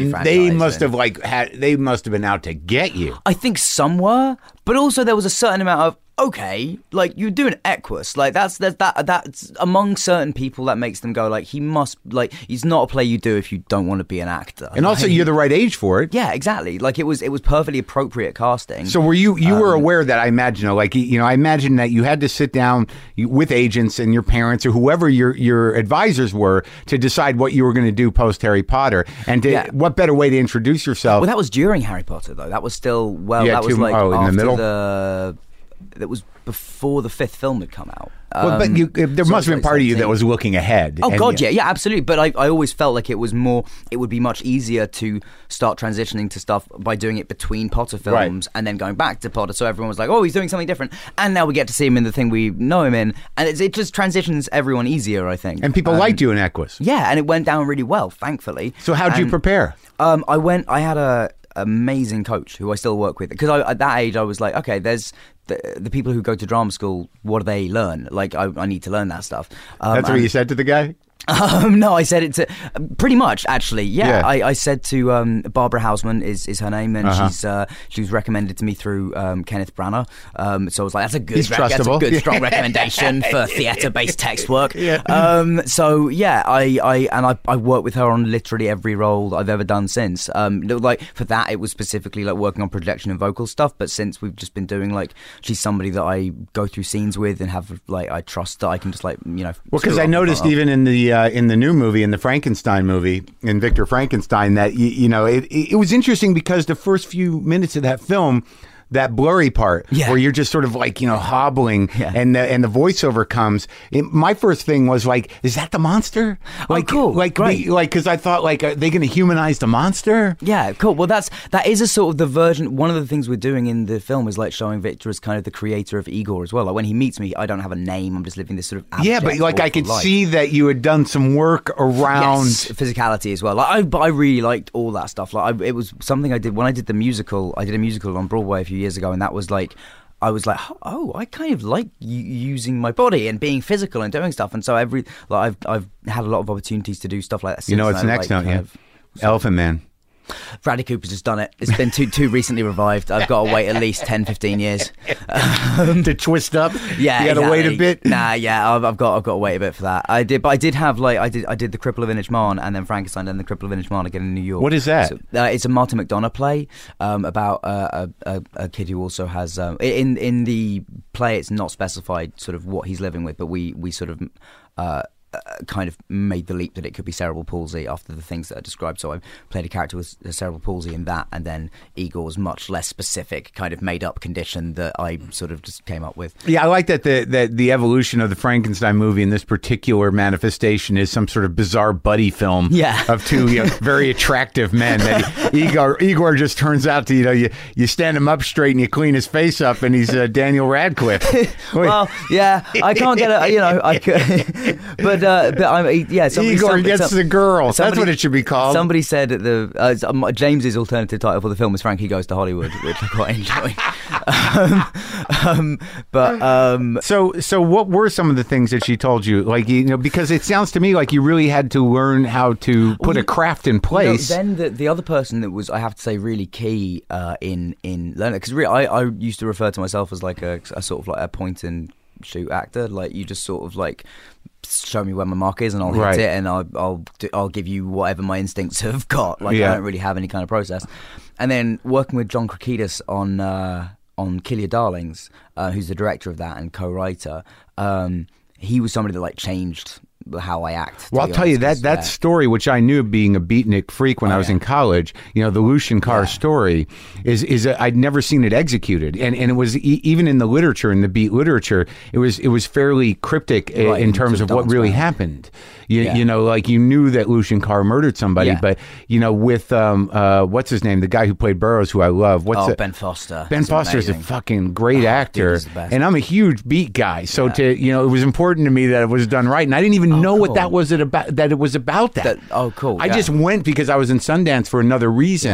[SPEAKER 1] have been out to get you.
[SPEAKER 3] I think some were, but also there was a certain amount of, okay, like you're doing Equus, like that's among certain people that makes them go like he must like he's not a play you do if you don't want to be an actor.
[SPEAKER 1] And also, you're the right age for it.
[SPEAKER 3] Yeah, exactly. Like it was perfectly appropriate casting.
[SPEAKER 1] So were you were aware that I imagine, like, you know, I imagine that you had to sit down with agents and your parents or whoever your advisors were to decide what you were going to do post Harry Potter, and what better way to introduce yourself?
[SPEAKER 3] Well, that was during Harry Potter though. That was still that was like
[SPEAKER 1] in
[SPEAKER 3] after
[SPEAKER 1] the middle.
[SPEAKER 3] That was before the 5th film had come out.
[SPEAKER 1] Well, but there must have been part of you that was looking ahead.
[SPEAKER 3] Oh, God, yeah, absolutely. But I always felt like it would be much easier to start transitioning to stuff by doing it between Potter films and then going back to Potter. So everyone was like, oh, he's doing something different. And now we get to see him in the thing we know him in. And it just transitions everyone easier, I think.
[SPEAKER 1] And people liked you in Equus.
[SPEAKER 3] Yeah, and it went down really well, thankfully.
[SPEAKER 1] So how'd you prepare?
[SPEAKER 3] I had a amazing coach who I still work with, because at that age I was like, okay, there's the people who go to drama school, what do they learn? Like I need to learn that stuff.
[SPEAKER 1] That's what you said to the guy?
[SPEAKER 3] No, I said it to pretty much actually. Yeah. I said to Barbara Hausman is her name, and she was recommended to me through Kenneth Branagh. So I was like, that's a good, strong recommendation for theatre-based text work. So yeah, I worked with her on literally every role I've ever done since. Like for that, it was specifically like working on projection and vocal stuff. But since we've just been doing like, she's somebody that I go through scenes with and have like I trust that I can just like
[SPEAKER 1] Well, because I noticed even in the new movie, in the Frankenstein movie, in Victor Frankenstein, that it was interesting because the first few minutes of that film, that blurry part where you're just sort of like, hobbling and the voiceover comes. My first thing was like, is that the monster? Like,
[SPEAKER 3] cool.
[SPEAKER 1] Like, because I thought, like, are they going to humanize the monster?
[SPEAKER 3] Yeah, cool. Well, that is a sort of the version. One of the things we're doing in the film is like showing Victor as kind of the creator of Igor as well. Like when he meets me, I don't have a name. I'm just living this sort of abject,
[SPEAKER 1] but like I could
[SPEAKER 3] life.
[SPEAKER 1] see that you had done some work around
[SPEAKER 3] physicality as well. Like I really liked all that stuff. Like it was something I did when I did the musical. I did a musical on Broadway a few years ago, and that was like, I was like, oh, I kind of like using my body and being physical and doing stuff. And so I've had a lot of opportunities to do stuff like that.
[SPEAKER 1] You know what's next, don't you? Elephant Man.
[SPEAKER 3] Bradley Cooper's just done it. It's been too recently revived. I've got to wait at least 10-15 years
[SPEAKER 1] to twist up.
[SPEAKER 3] Yeah,
[SPEAKER 1] you got to wait a bit.
[SPEAKER 3] Nah, yeah, I've got to wait a bit for that. I did have like I did the Cripple of Inishmaan and then Frankenstein and the Cripple of Inishmaan again in New York.
[SPEAKER 1] What is that?
[SPEAKER 3] So, it's a Martin McDonagh play about a kid who also has in the play. It's not specified sort of what he's living with, but we sort of. Kind of made the leap that it could be cerebral palsy after the things that are described. So I played a character with cerebral palsy in that, and then Igor's much less specific, kind of made up condition that I sort of just came up with. Yeah,
[SPEAKER 1] I like that the evolution of the Frankenstein movie in this particular manifestation is some sort of bizarre buddy film of two very attractive men. That Igor just turns out to you stand him up straight and you clean his face up, and he's Daniel Radcliffe.
[SPEAKER 3] Well, yeah, I can't get it. I could, but
[SPEAKER 1] Igor gets the girl. That's what it should be called.
[SPEAKER 3] Somebody said that James's alternative title for the film is Frankie Goes to Hollywood, which I quite enjoy.
[SPEAKER 1] So what were some of the things that she told you? Like, because it sounds to me like you really had to learn how to put a craft in place.
[SPEAKER 3] Then the other person that was, I have to say, really key in learning, because really I used to refer to myself as like a sort of like a point and shoot actor. Like you just sort of like show me where my mark is and I'll hit it, and I'll give you whatever my instincts have got. Like I don't really have any kind of process. And then working with John Krokidas on Kill Your Darlings, who's the director of that and co-writer, he was somebody that like changed how I act.
[SPEAKER 1] Well, I'll tell you that story, which I knew being a beatnik freak when I was in college, the Lucian Carr story is I'd never seen it executed, and it was even in the literature, in the beat literature, it was fairly cryptic in terms of what really happened. Like you knew that Lucian Carr murdered somebody, but with what's his name, the guy who played Burroughs, who I love.
[SPEAKER 3] Ben Foster.
[SPEAKER 1] Ben Foster is a fucking great actor, and I'm a huge beat guy, so it was important to me that it was done right, and I didn't even know what that was about. That it was about that.
[SPEAKER 3] Cool.
[SPEAKER 1] I just went because I was in Sundance for another reason,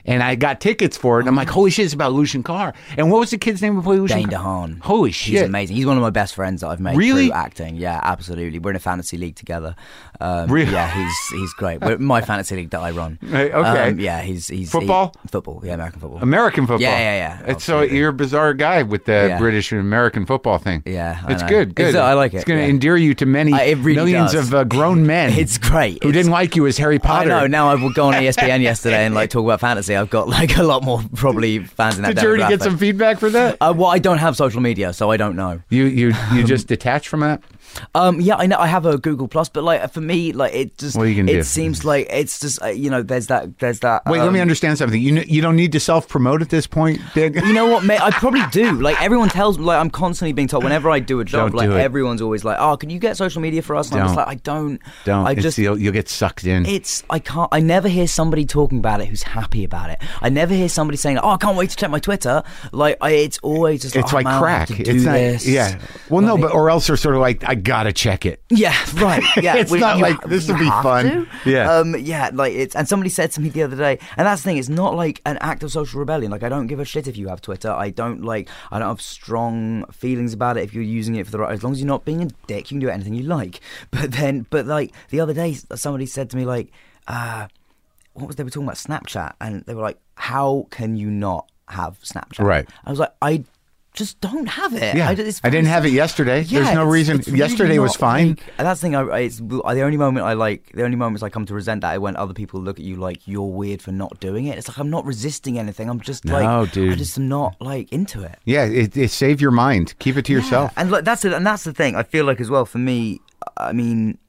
[SPEAKER 1] And I got tickets for it. And I'm like, holy shit, it's about Lucian Carr. And what was the kid's name who played Lucian
[SPEAKER 3] Dane
[SPEAKER 1] Carr?
[SPEAKER 3] DeHaan.
[SPEAKER 1] Holy shit.
[SPEAKER 3] He's amazing. He's one of my best friends that I've made
[SPEAKER 1] Really?
[SPEAKER 3] through acting. Yeah, absolutely. We're in a fantasy league together.
[SPEAKER 1] Really?
[SPEAKER 3] Yeah, he's great. We're my fantasy league that I run.
[SPEAKER 1] Okay.
[SPEAKER 3] Yeah, he's
[SPEAKER 1] Football?
[SPEAKER 3] Football. Yeah, American football.
[SPEAKER 1] American football.
[SPEAKER 3] Yeah.
[SPEAKER 1] It's so you're a bizarre guy with the British and American football thing.
[SPEAKER 3] Yeah, I
[SPEAKER 1] it's
[SPEAKER 3] know.
[SPEAKER 1] good.
[SPEAKER 3] I like it.
[SPEAKER 1] It's going to endear you to many
[SPEAKER 3] it really
[SPEAKER 1] millions
[SPEAKER 3] does.
[SPEAKER 1] of grown men.
[SPEAKER 3] It's great.
[SPEAKER 1] Who didn't like you as Harry Potter.
[SPEAKER 3] I know. Now I will go on ESPN yesterday and like talk about fantasy. I've got like a lot more probably fans in that.
[SPEAKER 1] Did you already get some feedback for that?
[SPEAKER 3] Well, I don't have social media, so I don't know.
[SPEAKER 1] You just detached from that?
[SPEAKER 3] Yeah, I know. I have a Google Plus, but like for me, like it just
[SPEAKER 1] What are you gonna do?
[SPEAKER 3] it seems like it's just there's that.
[SPEAKER 1] Wait, let me understand something. You don't need to self-promote at this point, Dan?
[SPEAKER 3] You know what, mate? I probably do. Like everyone tells me, like I'm constantly being told whenever I do a job,
[SPEAKER 1] Don't
[SPEAKER 3] like
[SPEAKER 1] do it.
[SPEAKER 3] everyone's always like, "Oh, can you get social media for us?" And I'm just like, I don't.
[SPEAKER 1] Don't.
[SPEAKER 3] I just
[SPEAKER 1] you'll get sucked in.
[SPEAKER 3] I can't. I never hear somebody talking about it who's happy about it. I never hear somebody saying, "Oh, I can't wait to check my Twitter." Like it's always just
[SPEAKER 1] it's
[SPEAKER 3] like,
[SPEAKER 1] like
[SPEAKER 3] man, I have
[SPEAKER 1] crack.
[SPEAKER 3] to do
[SPEAKER 1] It's not.
[SPEAKER 3] this.
[SPEAKER 1] Yeah. Well, no, but or else they're sort of like, I gotta check it.
[SPEAKER 3] Yeah, right. Yeah,
[SPEAKER 1] It's not like, this will be fun. Yeah.
[SPEAKER 3] Yeah, like it's. And somebody said to me the other day, and that's the thing. It's not like an act of social rebellion. Like I don't give a shit if you have Twitter. I don't have strong feelings about it if you're using it for the right. As long as you're not being a dick, you can do anything you like. But like the other day, somebody said to me like, what was they were talking about Snapchat, and they were like, how can you not have Snapchat?
[SPEAKER 1] Right.
[SPEAKER 3] I was like, I just don't have it.
[SPEAKER 1] Yeah. I didn't have it yesterday.
[SPEAKER 3] Yeah,
[SPEAKER 1] There's no reason.
[SPEAKER 3] it's really
[SPEAKER 1] Yesterday was
[SPEAKER 3] not,
[SPEAKER 1] fine.
[SPEAKER 3] like- and that's the thing. It's the only moments I come to resent that is when other people look at you like you're weird for not doing it. It's like I'm not resisting anything. I'm just
[SPEAKER 1] dude.
[SPEAKER 3] I just am not like into it.
[SPEAKER 1] Yeah, it save your mind. Keep it to yourself.
[SPEAKER 3] And like that's it. And that's the thing. I feel like as well for me. I mean.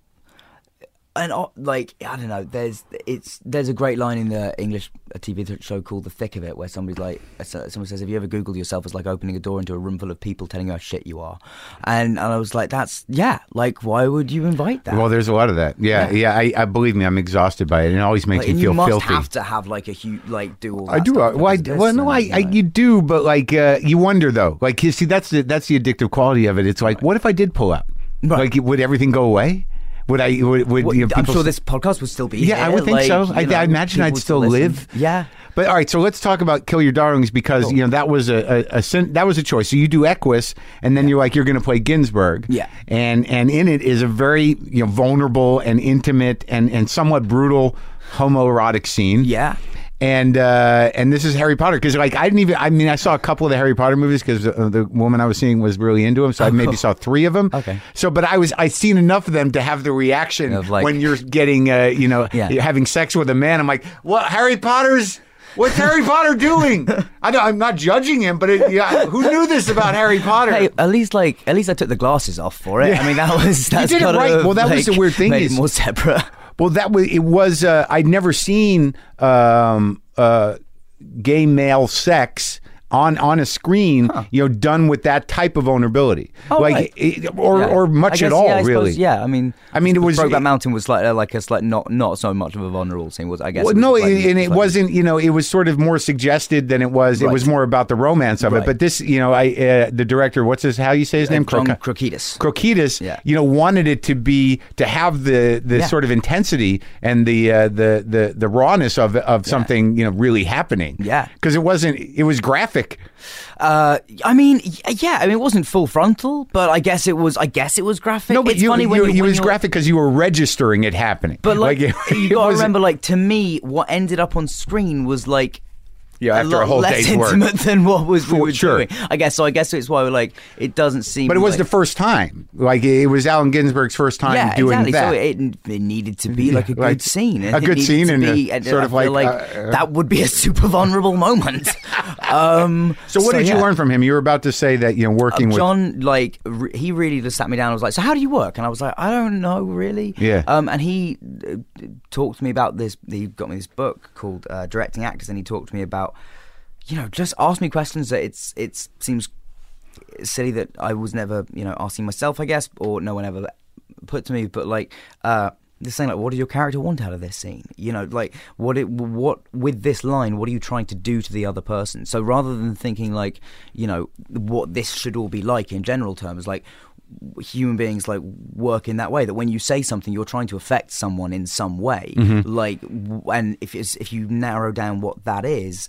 [SPEAKER 3] And like I don't know, there's a great line in the English TV show called The Thick of It where someone says, "Have you ever Googled yourself as like opening a door into a room full of people telling you how shit you are?" And I was like, like why would you invite that?
[SPEAKER 1] Well, there's a lot of that. Yeah. I believe me, I'm exhausted by it. And it always makes me
[SPEAKER 3] and
[SPEAKER 1] feel
[SPEAKER 3] you must
[SPEAKER 1] filthy.
[SPEAKER 3] have to have like a huge do all that
[SPEAKER 1] I do.
[SPEAKER 3] stuff
[SPEAKER 1] You do, but like you wonder though. Like you see, that's the addictive quality of it. It's like, what if I did pull out?
[SPEAKER 3] Right.
[SPEAKER 1] Like, would everything go away? Would
[SPEAKER 3] I'm sure this podcast would still be here.
[SPEAKER 1] I would think so. I imagine I'd still live.
[SPEAKER 3] Yeah.
[SPEAKER 1] But all right, so let's talk about Kill Your Darlings because that was a choice. So you do Equus, and then you're going to play Ginsberg.
[SPEAKER 3] Yeah.
[SPEAKER 1] And in it is a very vulnerable and intimate and somewhat brutal homoerotic scene.
[SPEAKER 3] Yeah.
[SPEAKER 1] And this is Harry Potter because I saw a couple of the Harry Potter movies because the woman I was seeing was really into them, so I maybe saw 3 of them.
[SPEAKER 3] Okay.
[SPEAKER 1] So, but I'd seen enough of them to have the reaction
[SPEAKER 3] of like,
[SPEAKER 1] when you're getting you're having sex with a man. I'm like, what? What's Harry Potter doing? I'm not judging him, but who knew this about Harry Potter?
[SPEAKER 3] Hey, at least I took the glasses off for it. Yeah. I mean, that's
[SPEAKER 1] you did it right. Well, that was the weird thing.
[SPEAKER 3] Made it more separate.
[SPEAKER 1] Well, it was. I'd never seen gay male sex on a screen, done with that type of vulnerability, or much at all, really.
[SPEAKER 3] Yeah, I mean,
[SPEAKER 1] it was
[SPEAKER 3] Brokeback Mountain was like not so much of a vulnerable scene. Was I guess?
[SPEAKER 1] Well, it wasn't. It was sort of more suggested than it was. Right. It was more about the romance of it. But this, the director, how you say his name?
[SPEAKER 3] John Krokidas.
[SPEAKER 1] Krokidas, wanted it to have the sort of intensity and the rawness of something really happening.
[SPEAKER 3] Yeah,
[SPEAKER 1] because it was graphic.
[SPEAKER 3] It wasn't full frontal, but I guess it was graphic.
[SPEAKER 1] No, but it was graphic because you were registering it happening.
[SPEAKER 3] But you got to remember, to me, what ended up on screen was
[SPEAKER 1] after a whole
[SPEAKER 3] less
[SPEAKER 1] day's work.
[SPEAKER 3] intimate than what we were
[SPEAKER 1] sure.
[SPEAKER 3] doing. I guess it's why it doesn't seem.
[SPEAKER 1] But it was the first time. It was Allen Ginsberg's first time doing that.
[SPEAKER 3] So it needed to be a good scene.
[SPEAKER 1] A good scene and sort of
[SPEAKER 3] that would be a super vulnerable moment.
[SPEAKER 1] So what did you learn from him? You were about to say that working with
[SPEAKER 3] John, he really just sat me down and was like, "So how do you work?" And I was like, "I don't know really."
[SPEAKER 1] Yeah.
[SPEAKER 3] And he talked to me about this. He got me this book called Directing Actors, and he talked to me about, just ask me questions that it seems silly that I was never asking myself, I guess, or no one ever put to me, but just saying what does your character want out of this scene? What with this line, what are you trying to do to the other person? So rather than thinking what this should all be like in general terms, human beings like work in that way, that when you say something, you're trying to affect someone in some way. Like, and if you narrow down what that is,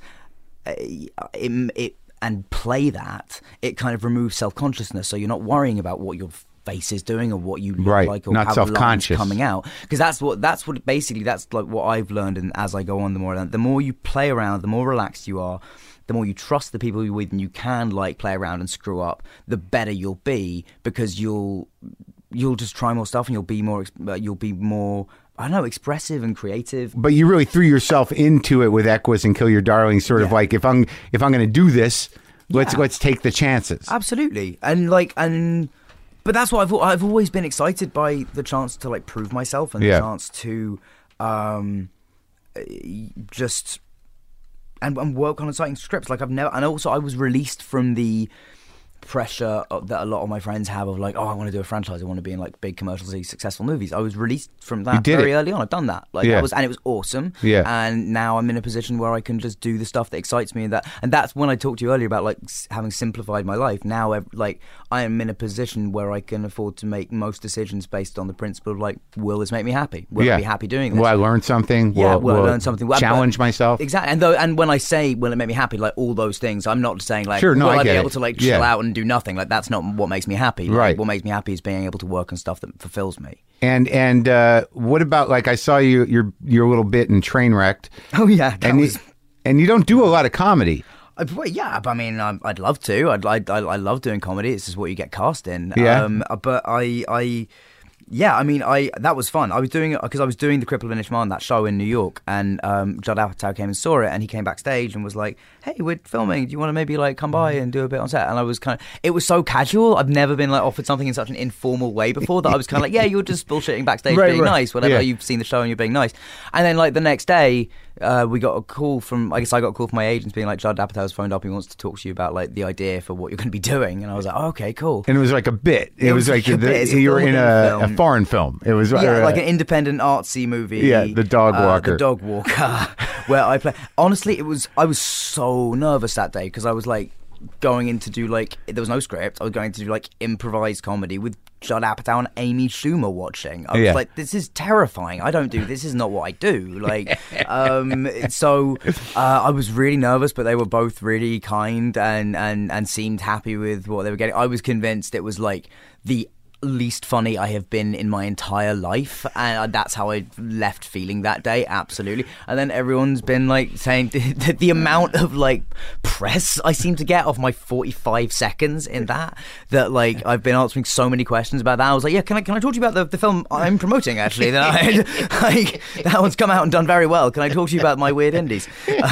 [SPEAKER 3] it and play that, it kind of removes self-consciousness, so you're not worrying about what your face is doing or what you look like, or
[SPEAKER 1] not
[SPEAKER 3] how the line's
[SPEAKER 1] self-conscious
[SPEAKER 3] coming out, because that's like what I've learned. And as I go on, the more you play around, the more relaxed you are, the more you trust the people you're with, and you can like play around and screw up, the better you'll be, because you'll just try more stuff, and you'll be more I don't know, expressive and creative.
[SPEAKER 1] But you really threw yourself into it with Equus and Kill Your Darlings, sort of like, if I'm going to do this, let's take the chances.
[SPEAKER 3] Absolutely. But that's what I've always been excited by, the chance to like prove myself, and the chance to just and work on exciting scripts. Like and also I was released from the pressure that a lot of my friends have of like, oh, I want to do a franchise, I want to be in like big commercially successful movies. I was released from that very early on. I've done that, like, and it was awesome. And now I'm in a position where I can just do the stuff that excites me, and that's when I talked to you earlier about like having simplified my life. Now like I am in a position where I can afford to make most decisions based on the principle of like, will this make me happy? Will I be happy doing this?
[SPEAKER 1] Will I learn something? Will I learn something? Challenge myself?
[SPEAKER 3] Exactly. And when I say will it make me happy, like all those things, I'm not saying like, will I be able to like chill out and do nothing. Like, that's not what makes me happy. Like, what makes me happy is being able to work on stuff that fulfills me.
[SPEAKER 1] And what about, like, I saw your little bit in Trainwrecked.
[SPEAKER 3] Oh yeah,
[SPEAKER 1] and you don't do a lot of comedy.
[SPEAKER 3] Yeah, but I mean, I'd love to. I love doing comedy. It's just what you get cast in.
[SPEAKER 1] Yeah.
[SPEAKER 3] But that was fun. I was doing it because I was doing the Cripple of Ishmael, that show in New York, and Judd Apatow came and saw it, and he came backstage and was like, "Hey, we're filming. Do you want to maybe like come by and do a bit on set?" And I was it was so casual. I've never been like offered something in such an informal way before, that I was kind of like, "Yeah, you're just bullshitting backstage, being nice, whatever. You've seen the show and you're being nice." And then like the next day, we got a call from, I got a call from my agents being like, "Judd Apatow's phoned up. He wants to talk to you about like the idea for what you're going to be doing." And I was like, oh, "Okay, cool."
[SPEAKER 1] And it was like a bit. It was like you were in a foreign film. It was
[SPEAKER 3] like an independent artsy movie.
[SPEAKER 1] Yeah, The Dog Walker.
[SPEAKER 3] The Dog Walker, where I play. Honestly, I was so nervous that day, because I was like going in to do like, there was no script. I was going to do like improvised comedy with Judd Apatow and Amy Schumer watching. I was like, this is terrifying. This is not what I do. Like, so I was really nervous, but they were both really kind and seemed happy with what they were getting. I was convinced it was like the least funny I have been in my entire life, and that's how I left feeling that day. Absolutely. And then everyone's been like saying the amount of like press I seem to get off my 45 seconds in that like I've been answering so many questions about that. I was like, yeah, can I talk to you about the film I'm promoting, actually, that that one's come out and done very well. Can I talk to you about my weird indies?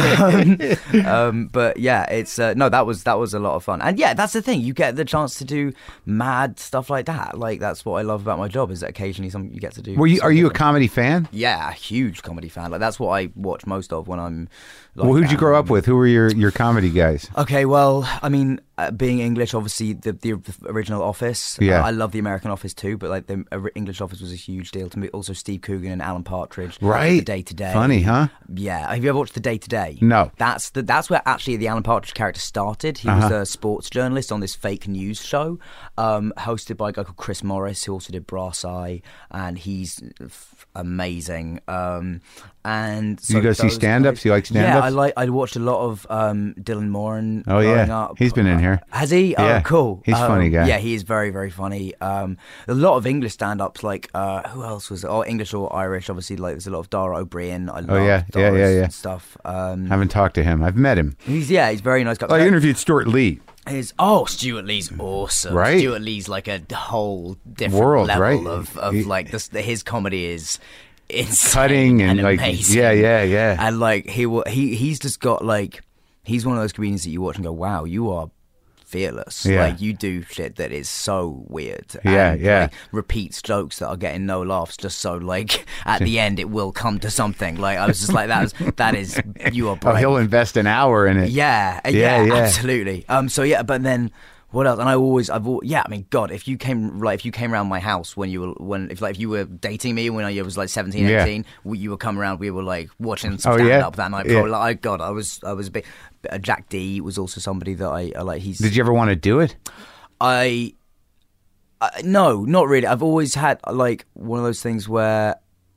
[SPEAKER 3] But yeah, it's no, that was a lot of fun. And yeah, that's the thing, you get the chance to do mad stuff like that. Like, that's what I love about my job, is that occasionally something you get to do.
[SPEAKER 1] Are you a comedy fan?
[SPEAKER 3] Yeah, a huge comedy fan. Like, that's what I watch most of when I'm like,
[SPEAKER 1] well, who'd you grow up with? Who were your comedy guys?
[SPEAKER 3] Okay, well, I mean, being English, obviously the original Office.
[SPEAKER 1] Yeah.
[SPEAKER 3] I love the American Office too, but like the English Office was a huge deal to me. Also, Steve Coogan and Alan Partridge.
[SPEAKER 1] Right.
[SPEAKER 3] The Day to Day.
[SPEAKER 1] Funny, huh?
[SPEAKER 3] Yeah. Have you ever watched The Day to Day?
[SPEAKER 1] No.
[SPEAKER 3] That's where actually the Alan Partridge character started. He was a sports journalist on this fake news show, hosted by a guy called Chris Morris, who also did Brass Eye, and he's amazing. And so
[SPEAKER 1] you go see stand-ups? You like stand-ups?
[SPEAKER 3] Yeah, I watched a lot of Dylan Moran.
[SPEAKER 1] Oh yeah,
[SPEAKER 3] up.
[SPEAKER 1] He's been in here.
[SPEAKER 3] Has he?
[SPEAKER 1] Yeah.
[SPEAKER 3] Oh, cool.
[SPEAKER 1] He's a funny guy.
[SPEAKER 3] Yeah, he is very, very funny. A lot of English stand-ups, like who else was it? Oh, English or Irish, obviously. Like, there's a lot of Dara O'Brien. I love Dara's and stuff.
[SPEAKER 1] Haven't talked to him. I've met him.
[SPEAKER 3] He's a very nice guy.
[SPEAKER 1] I interviewed Stuart Lee.
[SPEAKER 3] Stuart Lee's awesome.
[SPEAKER 1] Right?
[SPEAKER 3] Stuart Lee's like a whole different
[SPEAKER 1] world,
[SPEAKER 3] level
[SPEAKER 1] right?
[SPEAKER 3] of like this. His comedy is insane,
[SPEAKER 1] cutting and like
[SPEAKER 3] amazing.
[SPEAKER 1] Yeah.
[SPEAKER 3] And like he's just got like, he's one of those comedians that you watch and go, wow, you are fearless.
[SPEAKER 1] Yeah.
[SPEAKER 3] Like, you do shit that is so weird.
[SPEAKER 1] Yeah,
[SPEAKER 3] and,
[SPEAKER 1] yeah.
[SPEAKER 3] Like, repeats jokes that are getting no laughs, just so like at the end it will come to something. Like, I was just like, that is you are brave.
[SPEAKER 1] Oh, he'll invest an hour in it.
[SPEAKER 3] Yeah, absolutely. So yeah, but then what else? And I mean, God, if you came around my house if you were dating me when I was like 17, 18, you would come around. We were like watching some stand up that night.
[SPEAKER 1] Yeah.
[SPEAKER 3] Like, God, I was a big. Jack D was also somebody that I like.
[SPEAKER 1] Did you ever want to do it?
[SPEAKER 3] I No, not really. I've always had like one of those things where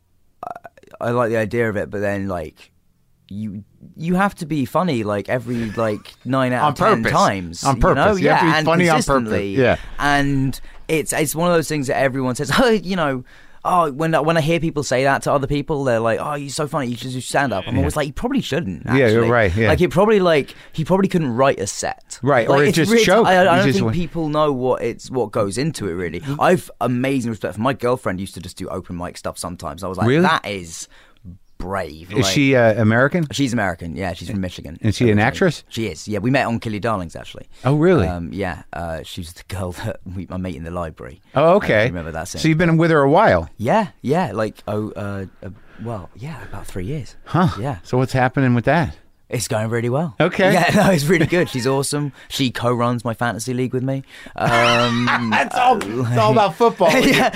[SPEAKER 3] I like the idea of it, but then like you have to be funny like every like 9 out of 10 times
[SPEAKER 1] on purpose. You have to be funny on purpose. Yeah,
[SPEAKER 3] and it's one of those things that everyone says. Oh, you know. Oh, when I hear people say that to other people, they're like, "Oh, you're so funny. You should do stand up." I'm always like, "You probably shouldn't." Actually.
[SPEAKER 1] Yeah, you're right. Yeah,
[SPEAKER 3] like he probably couldn't write a set.
[SPEAKER 1] Right,
[SPEAKER 3] like,
[SPEAKER 1] or it just
[SPEAKER 3] really,
[SPEAKER 1] choked.
[SPEAKER 3] I don't think people know what goes into it. Really, I've amazing respect for my girlfriend. Used to just do open mic stuff sometimes. I was like,
[SPEAKER 1] really?
[SPEAKER 3] That is brave.
[SPEAKER 1] Is she American?
[SPEAKER 3] She's American. Yeah, she's from Michigan.
[SPEAKER 1] Is she an actress?
[SPEAKER 3] She is. Yeah, we met on Kill Your Darlings actually.
[SPEAKER 1] Oh, really?
[SPEAKER 3] Yeah. She's the girl that I met in the library.
[SPEAKER 1] Oh, okay.
[SPEAKER 3] Remember that scene?
[SPEAKER 1] So you've been with her a while?
[SPEAKER 3] Yeah. Like about 3 years.
[SPEAKER 1] Huh?
[SPEAKER 3] Yeah.
[SPEAKER 1] So what's happening with that?
[SPEAKER 3] It's going really well.
[SPEAKER 1] Okay.
[SPEAKER 3] Yeah, no, it's really good. She's awesome. She co-runs my fantasy league with me.
[SPEAKER 1] It's all about football.
[SPEAKER 3] Yeah.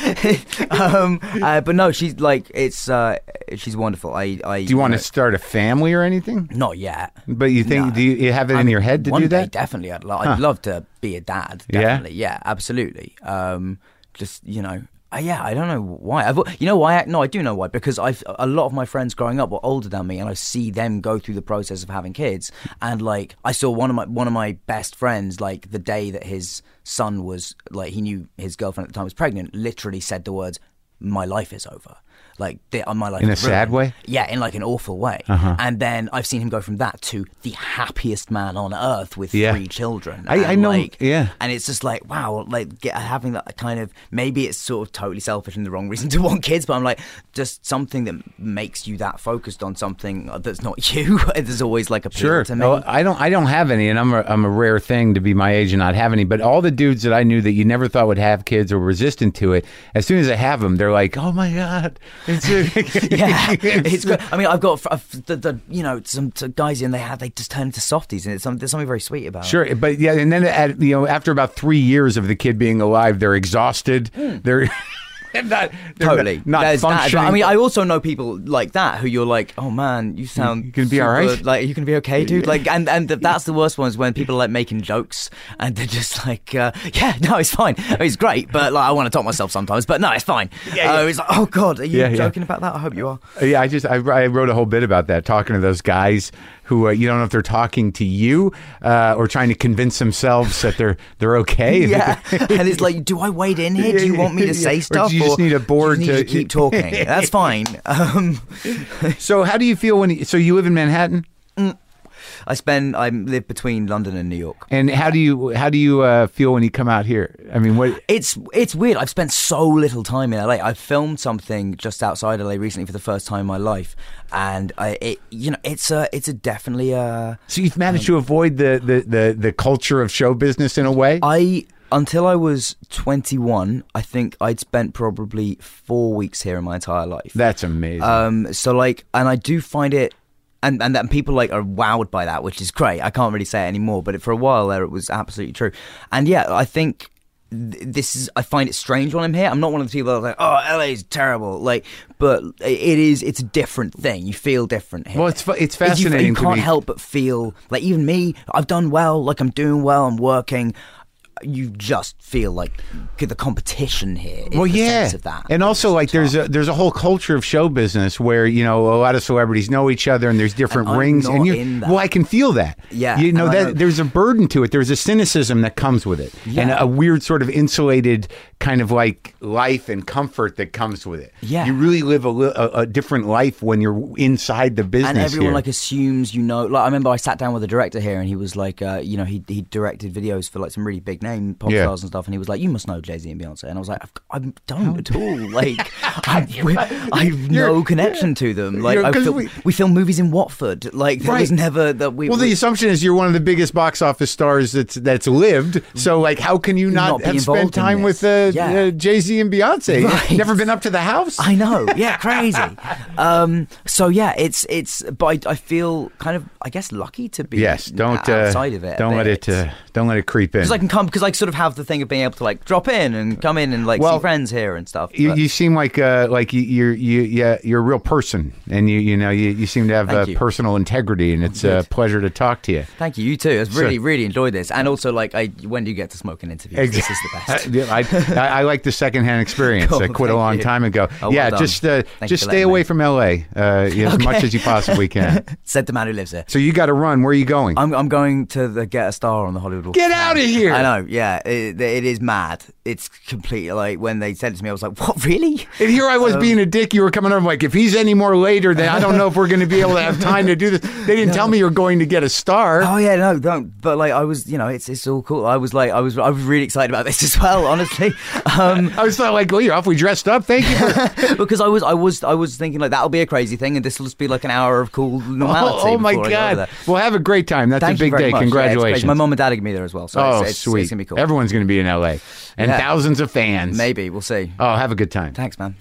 [SPEAKER 3] But no, she's like she's wonderful. Do
[SPEAKER 1] you want to start a family or anything?
[SPEAKER 3] Not yet.
[SPEAKER 1] But you think? No. Do you have it in your head to do that?
[SPEAKER 3] One day, definitely. I'd love to be a dad. Definitely. Yeah, absolutely. Just I don't know why. You know why? No, I do know why. Because a lot of my friends growing up were older than me, and I see them go through the process of having kids. And like, I saw one of my best friends, like the day that his son was like, he knew his girlfriend at the time was pregnant. Literally said the words, "My life is over." Like my life
[SPEAKER 1] in a sad way.
[SPEAKER 3] Yeah, in like an awful way. And then I've seen him go from that to the happiest man on earth with 3 children.
[SPEAKER 1] I know.
[SPEAKER 3] Like,
[SPEAKER 1] yeah,
[SPEAKER 3] and it's just like, wow, like having that kind of, maybe it's sort of totally selfish and the wrong reason to want kids, but I'm like, just something that makes you that focused on something that's not you. There's always like appeal to me.
[SPEAKER 1] Oh, I don't have any, and I'm a rare thing to be my age and not have any. But all the dudes that I knew that you never thought would have kids or resistant to it, as soon as I have them, they're like, "Oh my god."
[SPEAKER 3] Yeah, it's good. I mean, I've got some guys in they just turn into softies, and there's something very sweet about it.
[SPEAKER 1] Sure, but yeah, and then after about 3 years of the kid being alive, they're exhausted. They're not functioning.
[SPEAKER 3] I mean, I also know people like that who you're like, oh man, you sound
[SPEAKER 1] you can be all right.
[SPEAKER 3] Like, you can be okay, dude. Like, and that's the worst one is when people are like making jokes and they're just like, yeah, no, it's fine, it's great, but like I want to top myself sometimes, but no, it's fine. It's like, oh god, are you joking about that? I hope you are.
[SPEAKER 1] Yeah, I wrote a whole bit about that, talking to those guys who you don't know if they're talking to you or trying to convince themselves that they're okay.
[SPEAKER 3] Yeah, and it's like, do I wade in here? Do you want me to say stuff?
[SPEAKER 1] Or do you just need a board
[SPEAKER 3] to keep talking? That's fine.
[SPEAKER 1] So how do you feel so you live in Manhattan?
[SPEAKER 3] I live between London and New York.
[SPEAKER 1] And how do you feel when you come out here? I mean, what?
[SPEAKER 3] It's weird. I've spent so little time in LA. I filmed something just outside LA recently for the first time in my life, and it's a definitely a.
[SPEAKER 1] So you've managed to avoid the culture of show business in a way.
[SPEAKER 3] Until I was 21, I think I'd spent probably 4 weeks here in my entire life.
[SPEAKER 1] That's amazing.
[SPEAKER 3] So like, and I do find it. And that people like are wowed by that, which is great. I can't really say it anymore, but for a while there, it was absolutely true. And yeah, I think I find it strange when I'm here. I'm not one of the people that are like, oh, LA is terrible. Like, but it's a different thing. You feel different here.
[SPEAKER 1] Well, it's fascinating.
[SPEAKER 3] You can't help but feel like, even me, I've done well. Like, I'm doing well. I'm working. You just feel like the competition here is the sense of that.
[SPEAKER 1] And also, like, there's a whole culture of show business where, a lot of celebrities know each other and there's different rings. I can feel that.
[SPEAKER 3] Yeah.
[SPEAKER 1] There's a burden to it. There's a cynicism that comes with it. Yeah. And a weird sort of insulated kind of like life and comfort that comes with it.
[SPEAKER 3] Yeah.
[SPEAKER 1] You really live a different life when you're inside the business.
[SPEAKER 3] And everyone
[SPEAKER 1] here.
[SPEAKER 3] like assumes, like, I remember I sat down with a director here and he was like, he directed videos for like some really big name pop stars and stuff, and he was like, you must know Jay-Z and Beyonce, and I was like, I don't at all. Like, I've no connection to them. Like, we film movies in Watford. Like, there was never that we.
[SPEAKER 1] Well, the assumption is you're one of the biggest box office stars that's lived. So, like, how can you not have spent time with Jay-Z and Beyonce?
[SPEAKER 3] Right.
[SPEAKER 1] Never been up to the house?
[SPEAKER 3] I know. Yeah, crazy. So yeah, it's. But I feel kind of, I guess, lucky to be outside of it.
[SPEAKER 1] Don't let it creep in.
[SPEAKER 3] Because because I sort of have the thing of being able to like drop in and come in and like see friends here and stuff.
[SPEAKER 1] You seem like you're a real person, and you seem to have personal integrity, and it's a pleasure to talk to you.
[SPEAKER 3] Thank you. You too. I've really enjoyed this, and also like when do you get to smoke an interview?
[SPEAKER 1] Exactly.
[SPEAKER 3] This is the best.
[SPEAKER 1] I like the secondhand experience.
[SPEAKER 3] Cool,
[SPEAKER 1] I quit a long time ago.
[SPEAKER 3] Oh, well done.
[SPEAKER 1] Just stay away from LA as much as you possibly can.
[SPEAKER 3] Said the man who lives there.
[SPEAKER 1] So you got to run. Where are you going?
[SPEAKER 3] I'm going to get a star on the Hollywood Walk.
[SPEAKER 1] Get out of here!
[SPEAKER 3] I know. Yeah, it is mad. It's completely like when they said it to me, I was like, "What, really?"
[SPEAKER 1] And here I was being a dick. You were coming over like, if he's any more later, then I don't know if we're going to be able to have time to do this. They didn't tell me you're going to get a star.
[SPEAKER 3] Oh yeah, no, don't. But like, I was, it's all cool. I was really excited about this as well. Honestly,
[SPEAKER 1] I was like, well, you're awfully dressed up. Thank you.
[SPEAKER 3] Because I was thinking like that'll be a crazy thing, and this will just be like an hour of cool normality.
[SPEAKER 1] Oh my God! Well, have a great time. That's
[SPEAKER 3] Thank
[SPEAKER 1] a big day.
[SPEAKER 3] much.
[SPEAKER 1] Congratulations.
[SPEAKER 3] Yeah, my mom and dad are gonna be there as well. So it's
[SPEAKER 1] sweet.
[SPEAKER 3] It's gonna be cool.
[SPEAKER 1] Everyone's gonna be in LA, and thousands of fans.
[SPEAKER 3] Maybe we'll see.
[SPEAKER 1] Oh, have a good time.
[SPEAKER 3] Thanks, man.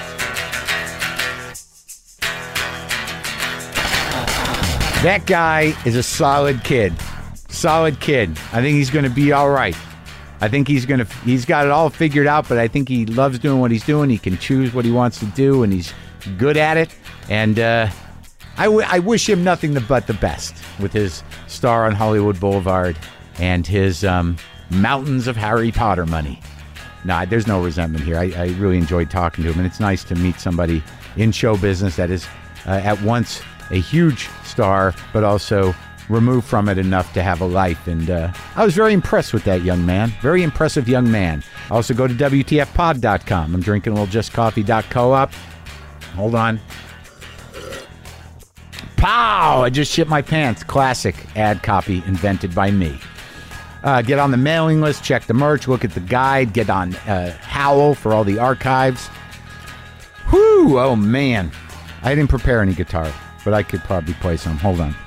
[SPEAKER 1] That guy is a solid kid. Solid kid. I think he's going to be all right. I think he's got it all figured out, but I think he loves doing what he's doing. He can choose what he wants to do, and he's good at it. And I wish him nothing but the best with his star on Hollywood Boulevard and his mountains of Harry Potter money. Nah, there's no resentment here. I really enjoyed talking to him, and it's nice to meet somebody in show business that is at once a huge star, but also removed from it enough to have a life. And I was very impressed with that young man. Very impressive young man. Also go to WTFpod.com. I'm drinking a little justcoffee.coop. Hold on. Pow! I just shit my pants. Classic ad copy invented by me. Get on the mailing list, check the merch, look at the guide, get on Howl for all the archives. Whew! Oh, man. I didn't prepare any guitar, but I could probably play some. Hold on.